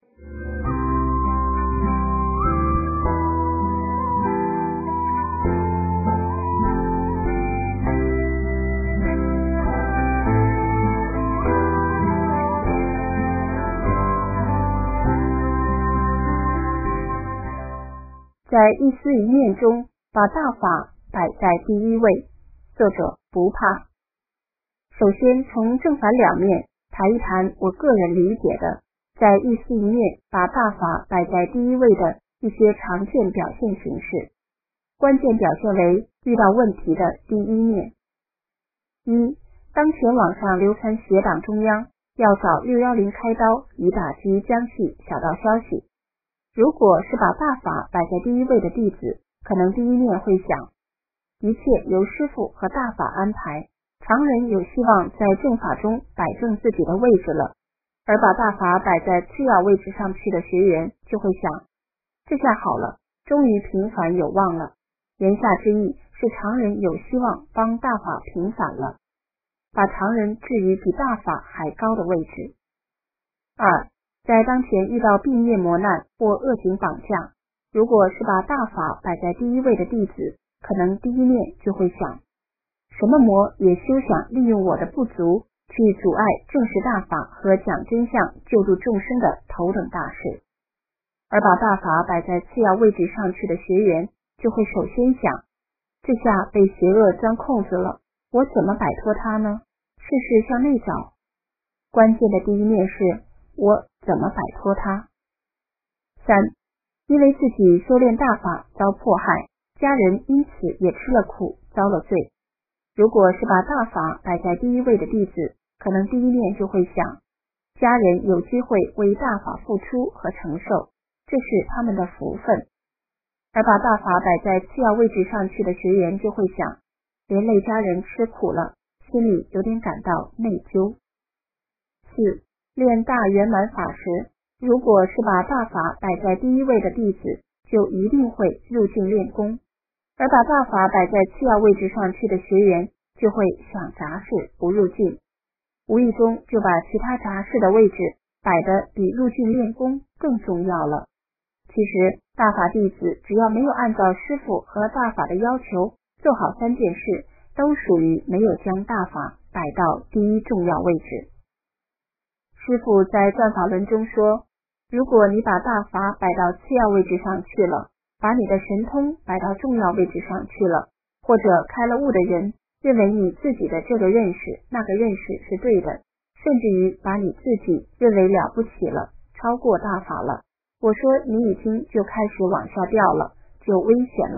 在一丝一念中把大法摆在第一位。作者不怕。首先从正反两面谈一谈我个人理解的在一丝一念把大法摆在第一位的一些常见表现形式。关键表现为遇到问题的第一面。一，当前网上流传邪党中央要找六一零开刀以打击江系小道消息，如果是把大法摆在第一位的弟子，可能第一念会想，一切由师父和大法安排，常人有希望在正法中摆正自己的位置了，而把大法摆在次要位置上去的学员就会想，这下好了，终于平反有望了。言下之意是常人有希望帮大法平反了，把常人置于比大法还高的位置。二，在当前遇到病业磨难或恶行绑架，如果是把大法摆在第一位的弟子，可能第一念就会想，什么魔也休想利用我的不足去阻碍正视大法和讲真相救度众生的头等大事。而把大法摆在次要位置上去的学员就会首先想，这下被邪恶钻空子了，我怎么摆脱它呢？事事向内找。关键的第一念是我怎么摆脱它。三，因为自己修炼大法遭迫害，家人因此也吃了苦，遭了罪。如果是把大法摆在第一位的弟子，可能第一念就会想，家人有机会为大法付出和承受，这是他们的福分。而把大法摆在次要位置上去的学员就会想，连累家人吃苦了，心里有点感到内疚。四，练大圆满法时，如果是把大法摆在第一位的弟子，就一定会入境练功，而把大法摆在次要位置上去的学员就会想杂事不入境，无意中就把其他杂事的位置摆得比入境练功更重要了。其实大法弟子只要没有按照师父和大法的要求做好三件事，都属于没有将大法摆到第一重要位置。师父在转法轮中说，如果你把大法摆到次要位置上去了，把你的神通摆到重要位置上去了，或者开了悟的人认为你自己的这个认识那个认识是对的，甚至于把你自己认为了不起了，超过大法了，我说你已经就开始往下掉了，就危险了，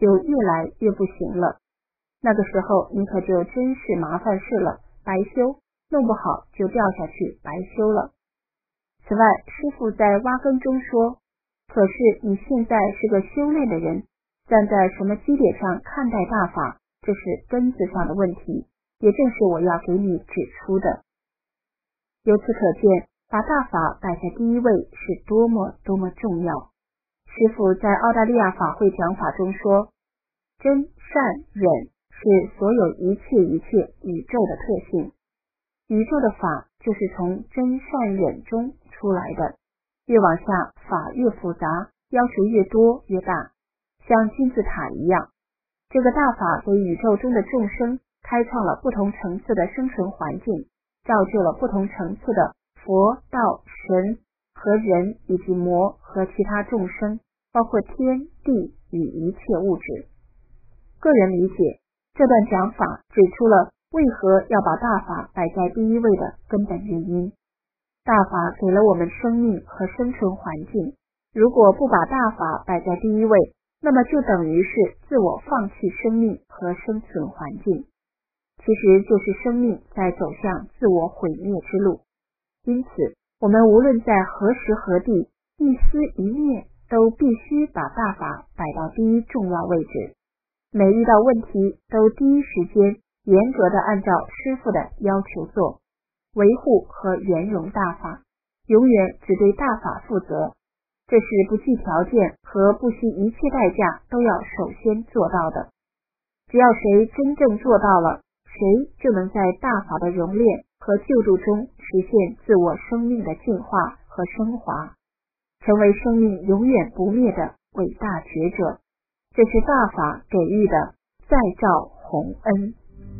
就越来越不行了。那个时候你可就真是麻烦事了，白修，弄不好就掉下去白修了。此外，师父在挖根中说，可是你现在是个修炼的人，站在什么基点上看待大法，这是根子上的问题，也正是我要给你指出的。由此可见，把大法摆在第一位是多么多么重要。师父在澳大利亚法会讲法中说，真善忍是所有一切一切宇宙的特性，宇宙的法就是从真善忍中出来的，越往下法越复杂，要求越多越大，像金字塔一样。这个大法给宇宙中的众生开创了不同层次的生存环境，造就了不同层次的佛、道、神和人以及魔和其他众生，包括天地与一切物质。个人理解，这段讲法指出了为何要把大法摆在第一位的根本原因。大法给了我们生命和生存环境，如果不把大法摆在第一位，那么就等于是自我放弃生命和生存环境，其实就是生命在走向自我毁灭之路。因此，我们无论在何时何地，一丝一念都必须把大法摆到第一重要位置，每遇到问题都第一时间严格的按照师父的要求做，维护和圆融大法，永远只对大法负责，这是不计条件和不惜一切代价都要首先做到的。只要谁真正做到了，谁就能在大法的熔炼和救度中实现自我生命的进化和升华，成为生命永远不灭的伟大觉者。这是大法给予的再造宏恩。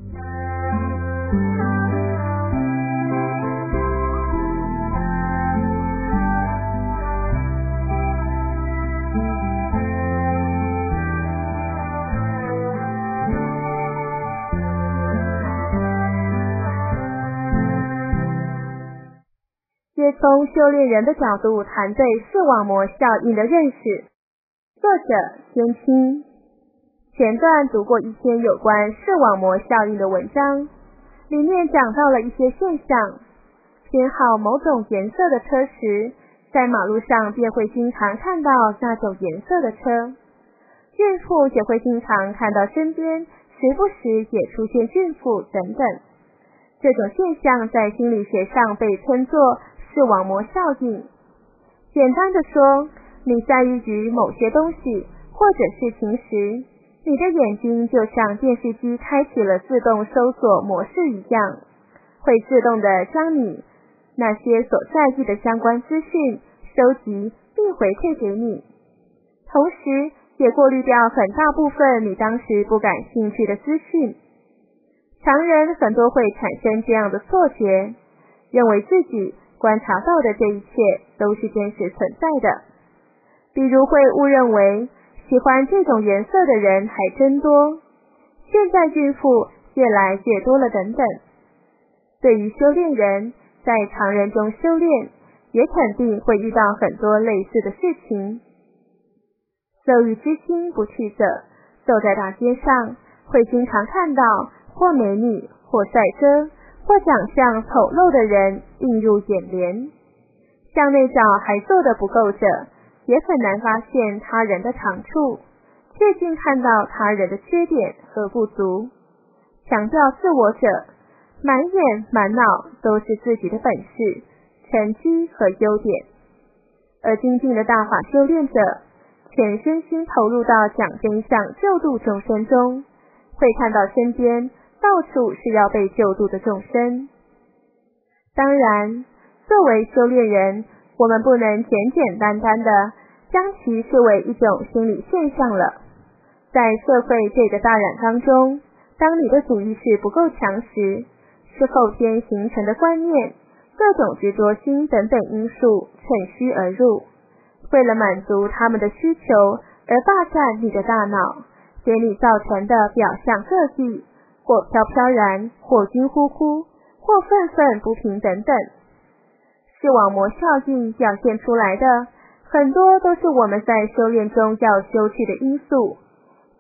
也从修炼人的角度谈对视网膜效应的认识。作者天青。前段读过一篇有关视网膜效应的文章，里面讲到了一些现象。偏好某种颜色的车时，在马路上便会经常看到那种颜色的车。孕妇也会经常看到身边时不时也出现孕妇等等。这种现象在心理学上被称作视网膜效应。简单的说，你在意于某些东西或者事情时，你的眼睛就像电视机开启了自动搜索模式一样，会自动的将你那些所在意的相关资讯收集并回馈给你，同时也过滤掉很大部分你当时不感兴趣的资讯。常人很多会产生这样的错觉，认为自己观察到的这一切都是真实存在的，比如会误认为喜欢这种颜色的人还真多，现在孕妇越来越多了等等。对于修炼人，在常人中修炼，也肯定会遇到很多类似的事情。走与之心不去者，走在大街上，会经常看到或美女或帅哥或长相丑陋的人映入眼帘，向内找还做得不够者，也很难发现他人的长处，却竟看到他人的缺点和不足。强调自我者，满眼满脑都是自己的本事、成绩和优点，而精进的大法修炼者，全身心投入到讲真相救度众生中，会看到身边到处是要被救度的众生。当然，作为修炼人，我们不能简简单单的将其视为一种心理现象了。在社会这个大染缸中，当你的主意识不够强时，是后天形成的观念、各种执着心等等因素趁虚而入，为了满足他们的需求而霸占你的大脑，给你造成的表象各异，或飘飘然，或惊呼呼，或愤愤不平等等。视网膜效应表现出来的很多都是我们在修炼中要修去的因素，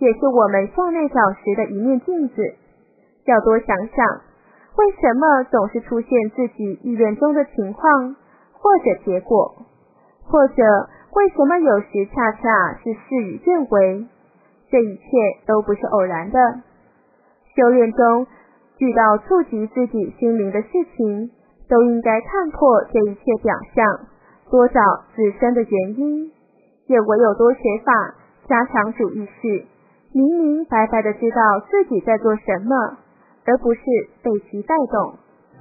也是我们向内找时的一面镜子。要多想想，为什么总是出现自己意愿中的情况或者结果，或者为什么有时恰恰是事与愿违，这一切都不是偶然的。修炼中遇到触及自己心灵的事情，都应该看破这一切表象，多找自身的原因，也唯有多学法，加强主意识，明明白白的知道自己在做什么，而不是被其带动。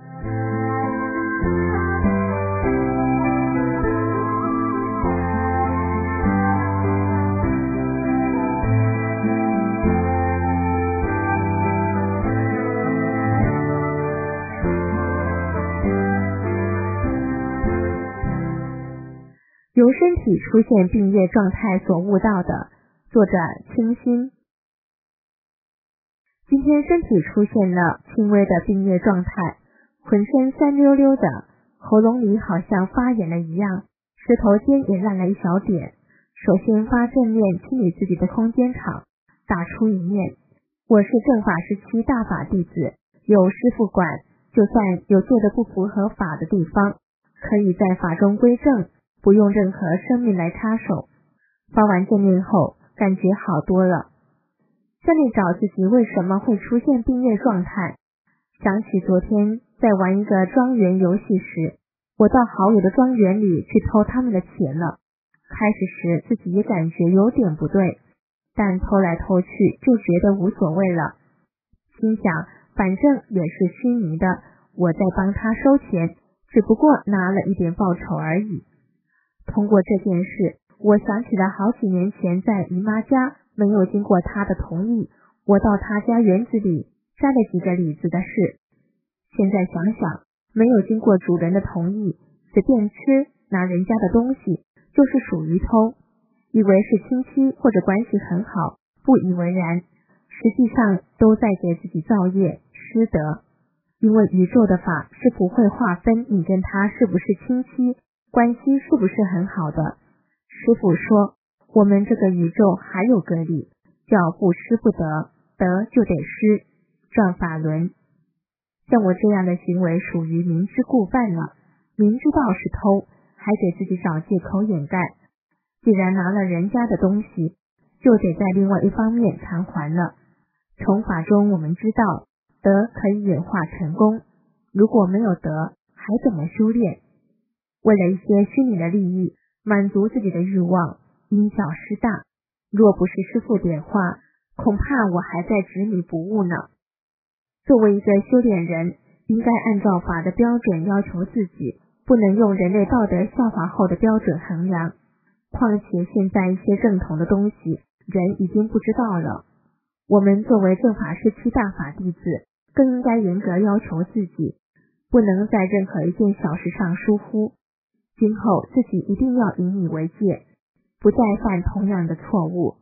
由身体出现病业状态所悟到的，作者清心。今天身体出现了轻微的病业状态，浑身酸溜溜的，喉咙里好像发炎了一样，舌头尖也烂了一小点。首先发正念清理自己的空间场，打出一念：我是正法时期大法弟子，有师父管，就算有做的不符合法的地方，可以在法中归正，不用任何生命来插手。发完正念后，感觉好多了。向内找自己为什么会出现病业状态，想起昨天在玩一个庄园游戏时，我到好友的庄园里去偷他们的钱了。开始时自己也感觉有点不对，但偷来偷去就觉得无所谓了。心想反正也是虚拟的，我在帮他收钱，只不过拿了一点报酬而已。通过这件事，我想起了好几年前在姨妈家没有经过她的同意，我到她家园子里摘了几个李子的事。现在想想，没有经过主人的同意，随便吃拿人家的东西，就是属于偷。以为是亲戚或者关系很好，不以为然，实际上都在给自己造业失德。因为宇宙的法是不会划分你跟他是不是亲戚，关系是不是很好的。师父说，我们这个宇宙还有个理，叫不施不得，得就得施，转法轮。像我这样的行为属于明知故犯了，明知道是偷，还给自己找借口掩盖。既然拿了人家的东西，就得在另外一方面偿还了。从法中我们知道，德可以演化成功，如果没有德，还怎么修炼？为了一些虚拟的利益，满足自己的欲望，因小失大。若不是师父点化，恐怕我还在执迷不悟呢。作为一个修炼人，应该按照法的标准要求自己，不能用人类道德效法后的标准衡量。况且现在一些正统的东西，人已经不知道了。我们作为正法时期大法弟子，更应该严格要求自己，不能在任何一件小事上疏忽。今后自己一定要引以为戒，不再犯同样的错误。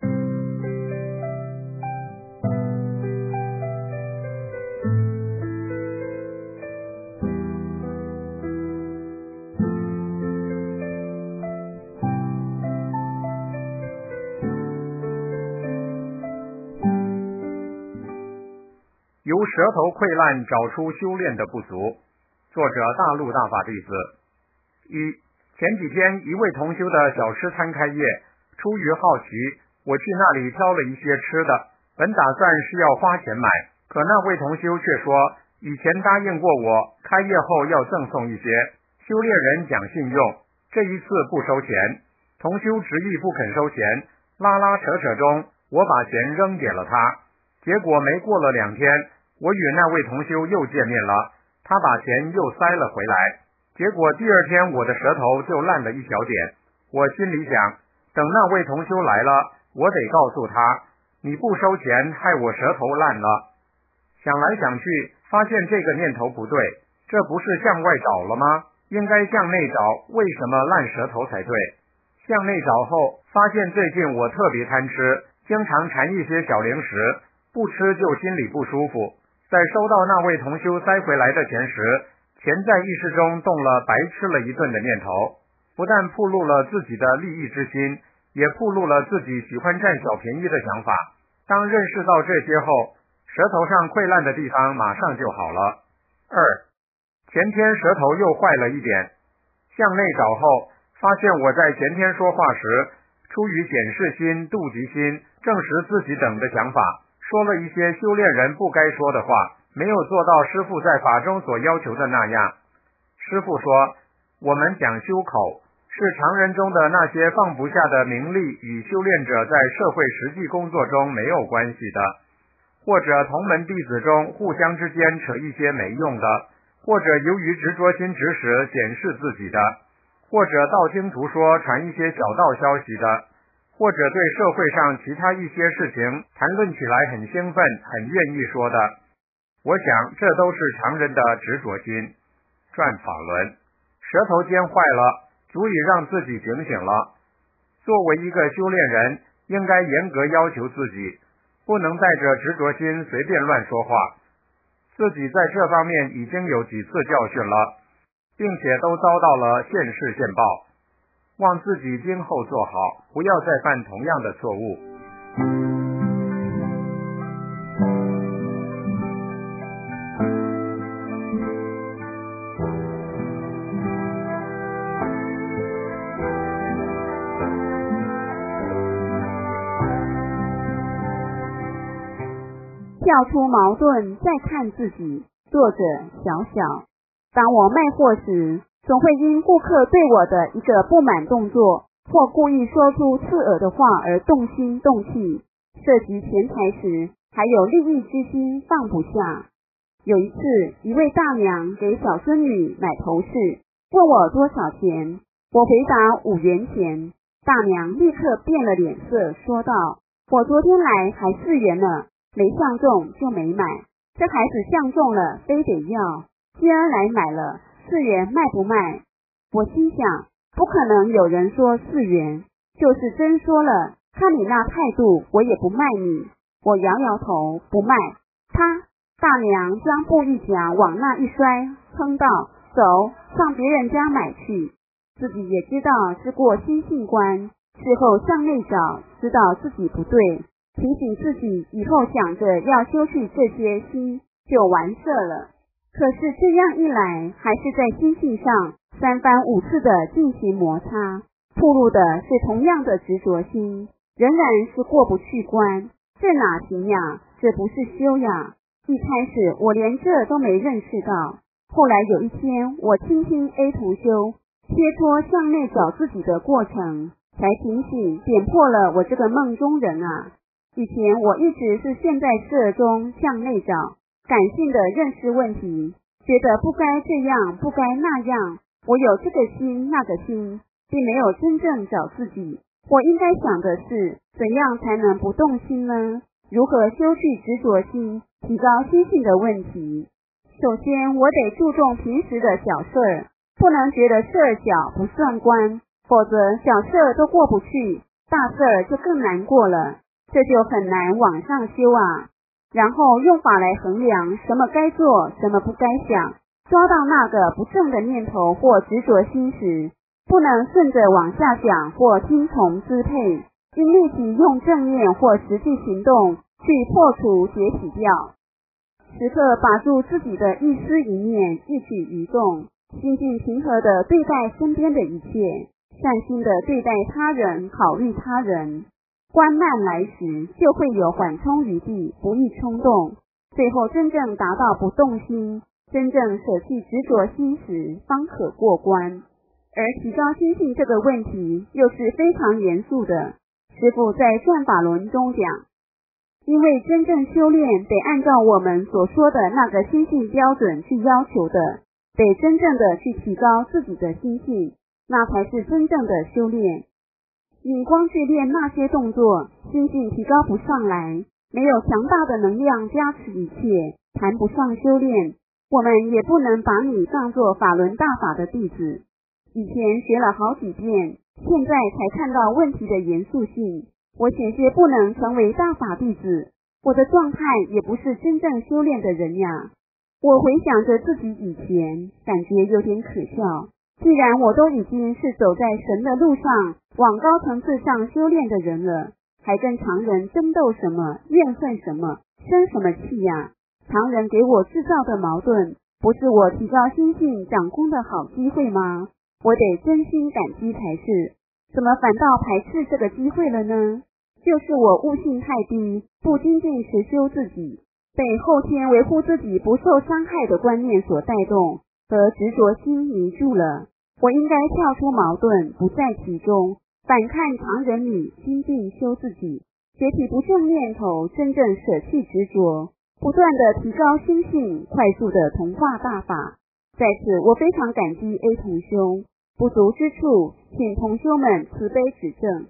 由舌头溃烂找出修炼的不足。作者大陆大法弟子。一、前几天一位同修的小吃摊开业，出于好奇，我去那里挑了一些吃的，本打算是要花钱买，可那位同修却说，以前答应过我，开业后要赠送一些，修炼人讲信用，这一次不收钱。同修执意不肯收钱，拉拉扯扯中，我把钱扔给了他。结果没过了两天，我与那位同修又见面了，他把钱又塞了回来。结果第二天我的舌头就烂了一小点。我心里想，等那位同修来了，我得告诉他，你不收钱害我舌头烂了。想来想去，发现这个念头不对，这不是向外找了吗？应该向内找，为什么烂舌头才对？向内找后，发现最近我特别贪吃，经常馋一些小零食，不吃就心里不舒服。在收到那位同修塞回来的钱时，潜在意识中动了白吃了一顿的念头，不但暴露了自己的利益之心，也暴露了自己喜欢占小便宜的想法。 当认识到这些后，舌头上溃烂的地方马上就好了。二，前天舌头又坏了一点，向内找后，发现我在前天说话时，出于检视心、妒忌心、证实自己等的想法，说了一些修炼人不该说的话，没有做到师父在法中所要求的那样。师父说，我们讲修口，是常人中的那些放不下的名利，与修炼者在社会实际工作中没有关系的，或者同门弟子中互相之间扯一些没用的，或者由于执着心指使检视自己的，或者道听途说传一些小道消息的，或者对社会上其他一些事情谈论起来很兴奋，很愿意说的。我想这都是常人的执着心。转法轮，舌头尖坏了，足以让自己警醒了。作为一个修炼人，应该严格要求自己，不能带着执着心随便乱说话。自己在这方面已经有几次教训了，并且都遭到了现世现报，望自己今后做好，不要再犯同样的错误。 跳出矛盾，再看自己。作者小小。当我卖货时，总会因顾客对我的一个不满动作，或故意说出刺耳的话而动心动气。涉及钱财时，还有利益之心放不下。有一次，一位大娘给小孙女买头饰，问我多少钱，我回答五元钱。大娘立刻变了脸色，说道：我昨天来还四元呢，没相中就没买，这孩子相中了非得要，今儿来买了，四元卖不卖？我心想，不可能有人说四元，就是真说了，看你那态度，我也不卖你。我摇摇头，不卖。他大娘将布一夹往那一摔，哼道：走，上别人家买去。自己也知道是过心性关，事后向内找，知道自己不对，提醒自己以后想着要修去这些心，就完事了。可是这样一来，还是在心性上三番五次的进行摩擦，暴露的是同样的执着心，仍然是过不去关。这哪行呀？这不是修呀！一开始我连这都没认识到，后来有一天我听听 A 图修切磋向内找自己的过程，才警醒点破了我这个梦中人啊！以前我一直是陷在色中向内找，感性的认识问题，觉得不该这样不该那样，我有这个心那个心，并没有真正找自己。我应该想的是，怎样才能不动心呢？如何修去执着心，提高心性的问题？首先我得注重平时的小事儿，不能觉得事儿小不算关，否则小事儿都过不去，大事儿就更难过了，这就很难往上修啊。然后用法来衡量什么该做，什么不该想，抓到那个不正的念头或执着心时，不能顺着往下想或听从支配，应立即用正念或实际行动去破除解体掉。时刻把住自己的一思一念，一举一动，心境平和地对待身边的一切，善心地对待他人，考虑他人。关难来时，就会有缓冲余地，不易冲动，最后真正达到不动心，真正舍弃执着心时，方可过关。而提高心性这个问题又是非常严肃的。师父在转法轮中讲，因为真正修炼得按照我们所说的那个心性标准去要求的，得真正的去提高自己的心性，那才是真正的修炼。你光去练那些动作，心性提高不上来，没有强大的能量加持一切，谈不上修炼。我们也不能把你当作法轮大法的弟子。以前学了好几遍，现在才看到问题的严肃性。我险些不能成为大法弟子，我的状态也不是真正修炼的人呀。我回想着自己以前，感觉有点可笑。既然我都已经是走在神的路上，往高层次上修炼的人了， 还跟常人争斗什么，怨恨什么，生什么气呀？常人给我制造的矛盾，不是我提高心性掌控的好机会吗？我得真心感激才是，怎么反倒排斥这个机会了呢？就是我悟性太低，不精进实修自己，被后天维护自己不受伤害的观念所带动和执着心迷住了。我应该跳出矛盾，不在其中，反看常人里精进修自己，解体不正念头，真正舍弃执着，不断的提高心性，快速的同化大法。在此我非常感激 A 同修，不足之处请同修们慈悲指正。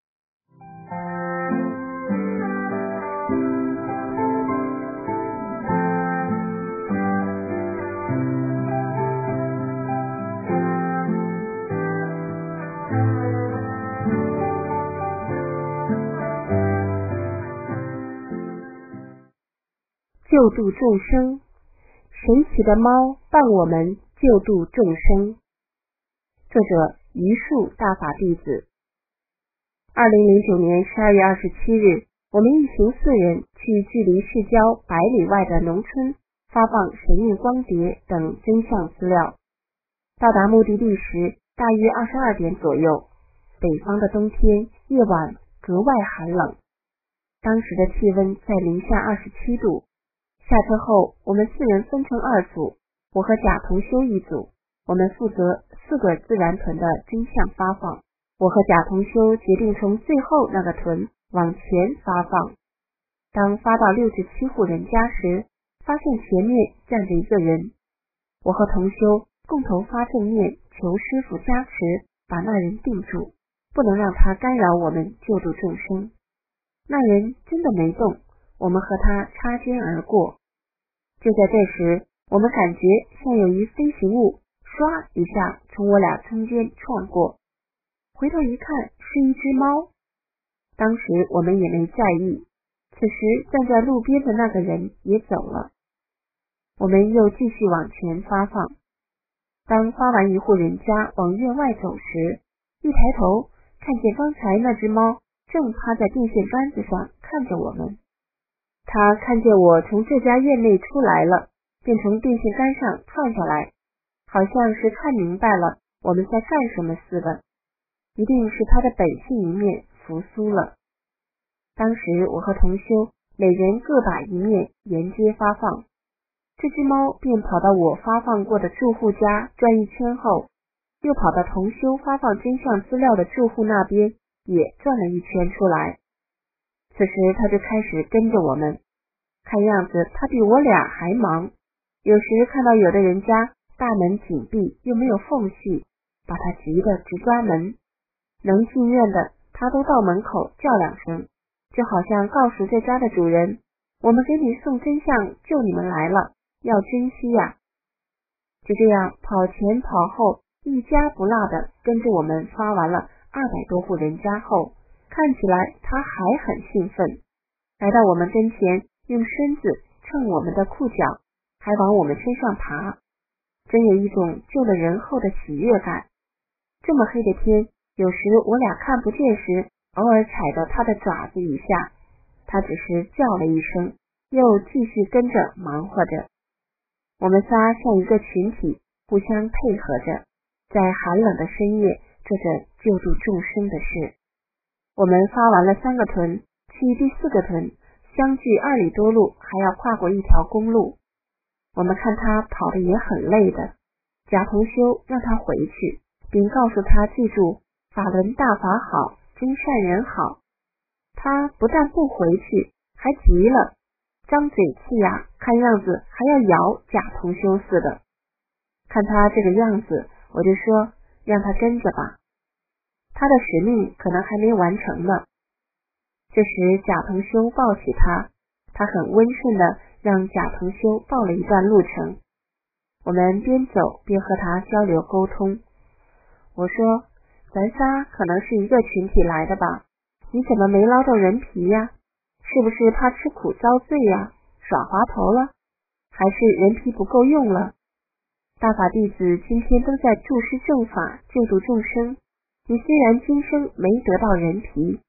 救度众生，神奇的猫伴我们救度众生。作者余树大法弟子。二零零九年十二月二十七日，我们一行四人去距离市郊百里外的农村发放神韵光碟等真相资料。到达目的地时，大约二十二点左右。北方的冬天夜晚格外寒冷，当时的气温在零下二十七度。下车后，我们四人分成二组，我和贾同修一组，我们负责四个自然屯的真相发放。我和贾同修决定从最后那个屯往前发放。当发到六十七户人家时，发现前面站着一个人。我和同修共同发正念，求师父加持，把那人定住，不能让他干扰我们救度众生。那人真的没动，我们和他擦肩而过。就在这时，我们感觉像有一飞行物唰一下从我俩中间窜过，回头一看是一只猫。当时我们也没在意，此时站在路边的那个人也走了。我们又继续往前发放。当发完一户人家往院外走时，一抬头看见刚才那只猫正趴在电线杆子上看着我们。他看见我从这家院内出来了，便从电线杆上窜下来，好像是看明白了我们在干什么似的，一定是他的本性一面复苏了。当时我和同修每人各把一面沿街发放，这只猫便跑到我发放过的住户家转一圈后，又跑到同修发放真相资料的住户那边也转了一圈出来。此时他就开始跟着我们，看样子他比我俩还忙，有时看到有的人家大门紧闭又没有缝隙，把他急得直抓门，能进院的他都到门口叫两声，就好像告诉这家的主人，我们给你送真相，救你们来了，要珍惜呀。就这样跑前跑后，一家不落的跟着我们发完了二百多户人家后，看起来他还很兴奋，来到我们跟前，用身子蹭我们的裤脚，还往我们身上爬，真有一种救了人后的喜悦感。这么黑的天，有时我俩看不见时，偶尔踩到他的爪子以下，他只是叫了一声，又继续跟着忙活着。我们仨像一个群体，互相配合着，在寒冷的深夜做着救助众生的事。我们发完了三个屯，去第四个屯，相距二里多路，还要跨过一条公路。我们看他跑得也很累的，贾同修让他回去，并告诉他记住法轮大法好，真善人好。他不但不回去，还急了，张嘴呲牙，看样子还要咬贾同修似的。看他这个样子，我就说让他跟着吧，他的使命可能还没完成呢。这时贾同修抱起他，他很温顺的让贾同修抱了一段路程。我们边走边和他交流沟通。我说，咱仨可能是一个群体来的吧，你怎么没捞着人皮呀？是不是怕吃苦遭罪呀？耍滑头了？还是人皮不够用了？大法弟子今天都在注释正法，救度众生。你虽然今生没得到人皮，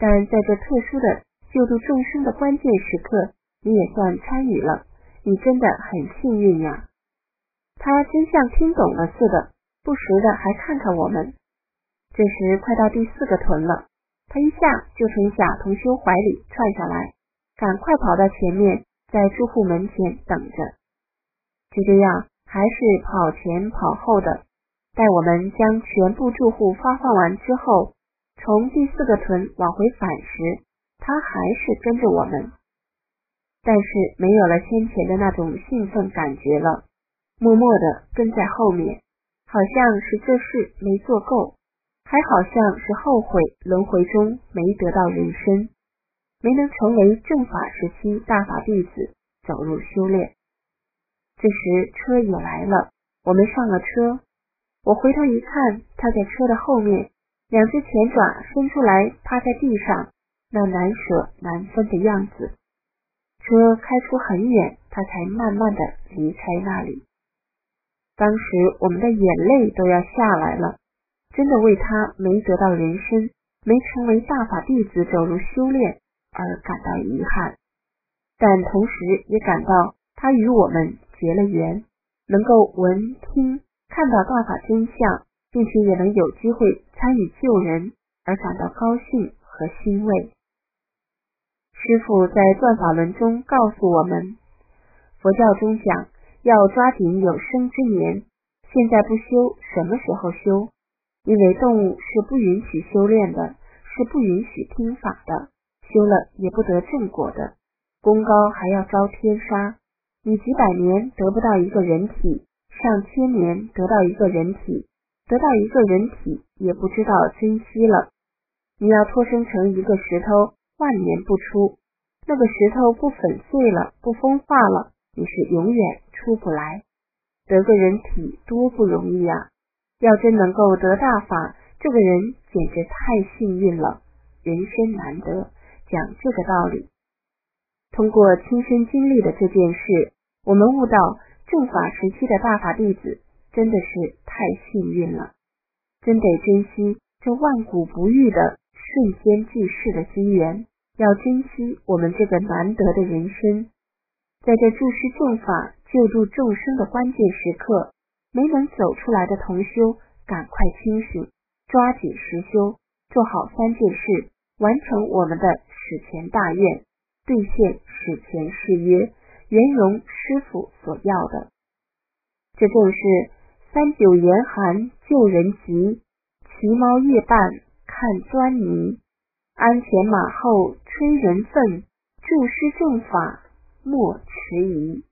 但在这特殊的救度众生的关键时刻，你也算参与了，你真的很幸运呀。他真像听懂了似的，不时的还看看我们。这时快到第四个屯了，他一下就从小同修怀里窜下来，赶快跑到前面，在住户门前等着。就这样还是跑前跑后的，待我们将全部住户发放完之后，从第四个屯往回返时，他还是跟着我们，但是没有了先前的那种兴奋感觉了，默默地跟在后面，好像是这事没做够，还好像是后悔轮回中没得到人身，没能成为正法时期大法弟子，走入修炼。这时车也来了，我们上了车，我回头一看，他在车的后面，两只前爪伸出来趴在地上，那难舍难分的样子。车开出很远，他才慢慢的离开那里。当时我们的眼泪都要下来了，真的为他没得到人身，没成为大法弟子走入修炼而感到遗憾，但同时也感到他与我们结了缘，能够闻听看到大法真相，并且也能有机会参与救人而感到高兴和欣慰。师父在转法轮中告诉我们，佛教中讲要抓紧有生之年，现在不修什么时候修？因为动物是不允许修炼的，是不允许听法的，修了也不得正果的，功高还要遭天杀。你几百年得不到一个人体，上千年得到一个人体，得到一个人体也不知道珍惜了。你要脱生成一个石头，万年不出，那个石头不粉碎了，不风化了，你是永远出不来。得个人体多不容易啊！要真能够得大法，这个人简直太幸运了，人生难得，讲这个道理。通过亲身经历的这件事，我们悟到正法时期的大法弟子真的是太幸运了，真得珍惜这万古不遇的瞬间即逝的机缘，要珍惜我们这个难得的人生。在这注释正法救度众生的关键时刻，没能走出来的同修赶快清醒，抓紧实修，做好三件事，完成我们的史前大愿，兑现史前誓约，圆融师父所要的。这正是三九严寒救人急，骑猫夜半看端倪，鞍前马后催人愤，注释正法莫迟疑。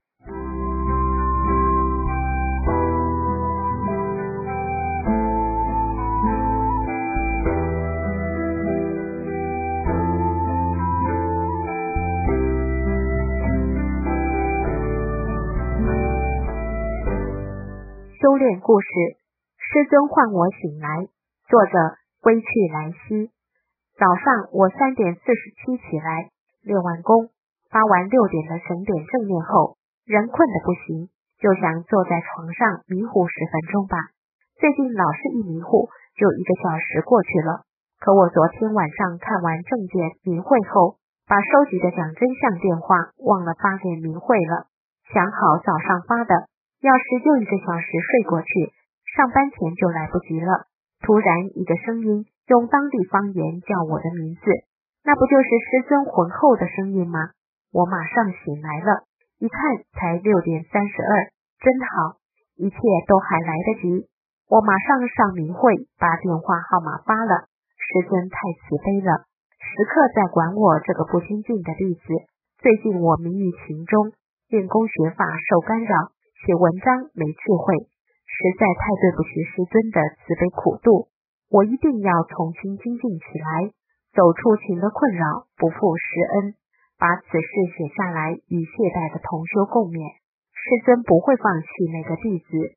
修炼故事，师尊唤我醒来。作者归去来兮。早上我三点四十七起来，练完功，发完六点的神点正念后，人困得不行，就想坐在床上迷糊十分钟吧。最近老是一迷糊，就一个小时过去了。可我昨天晚上看完证件明会后，把收集的讲真相电话忘了发给明会了，想好早上发的，要是又一个小时睡过去，上班前就来不及了。突然一个声音用当地方言叫我的名字，那不就是师尊浑厚的声音吗？我马上醒来了，一看才六点三十二，真好，一切都还来得及。我马上上明会，把电话号码发了。师尊太慈悲了，时刻在管我这个不精进的弟子。最近我迷于情中，练功学法受干扰，写文章没智慧，实在太对不起师尊的慈悲苦度。我一定要重新精进起来，走出情的困扰，不负师恩，把此事写下来与懈怠的同修共勉。师尊不会放弃那个弟子。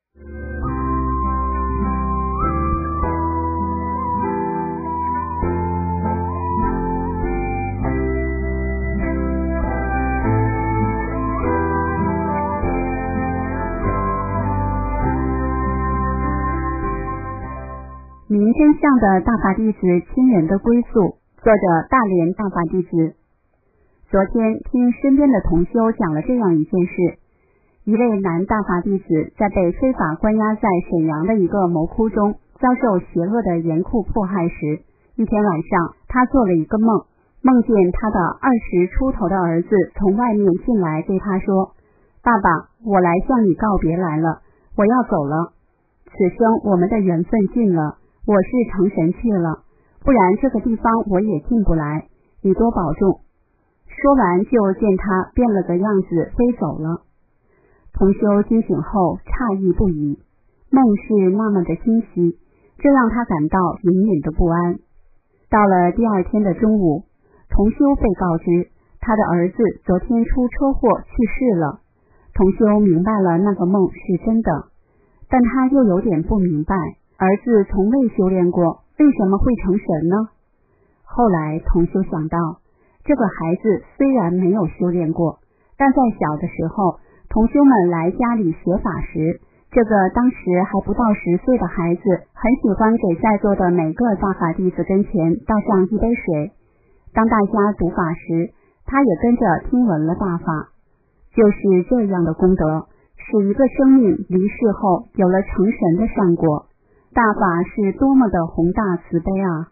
明真相的大法弟子亲人的归宿作者大连大法弟子。昨天听身边的同修讲了这样一件事，一位男大法弟子在被非法关押在沈阳的一个谋窟中遭受邪恶的严酷迫害时，一天晚上他做了一个梦，梦见他的二十出头的儿子从外面进来对他说，爸爸，我来向你告别来了，我要走了，此生我们的缘分尽了，我是成神去了，不然这个地方我也进不来，你多保重。说完就见他变了个样子飞走了。同修惊醒后诧异不已，梦是那么的清晰，这让他感到隐隐的不安。到了第二天的中午，同修被告知他的儿子昨天出车祸去世了。同修明白了那个梦是真的，但他又有点不明白，儿子从未修炼过，为什么会成神呢？后来同修想到，这个孩子虽然没有修炼过，但在小的时候，同修们来家里学法时，这个当时还不到十岁的孩子很喜欢给在座的每个大法弟子跟前倒上一杯水，当大家读法时，他也跟着听闻了大法。就是这样的功德，使一个生命离世后有了成神的善果，大法是多么的宏大慈悲啊！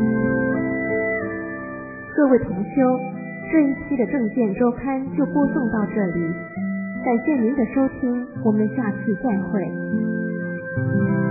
各位同修，这一期的正见周刊就播送到这里，感谢您的收听，我们下次再会。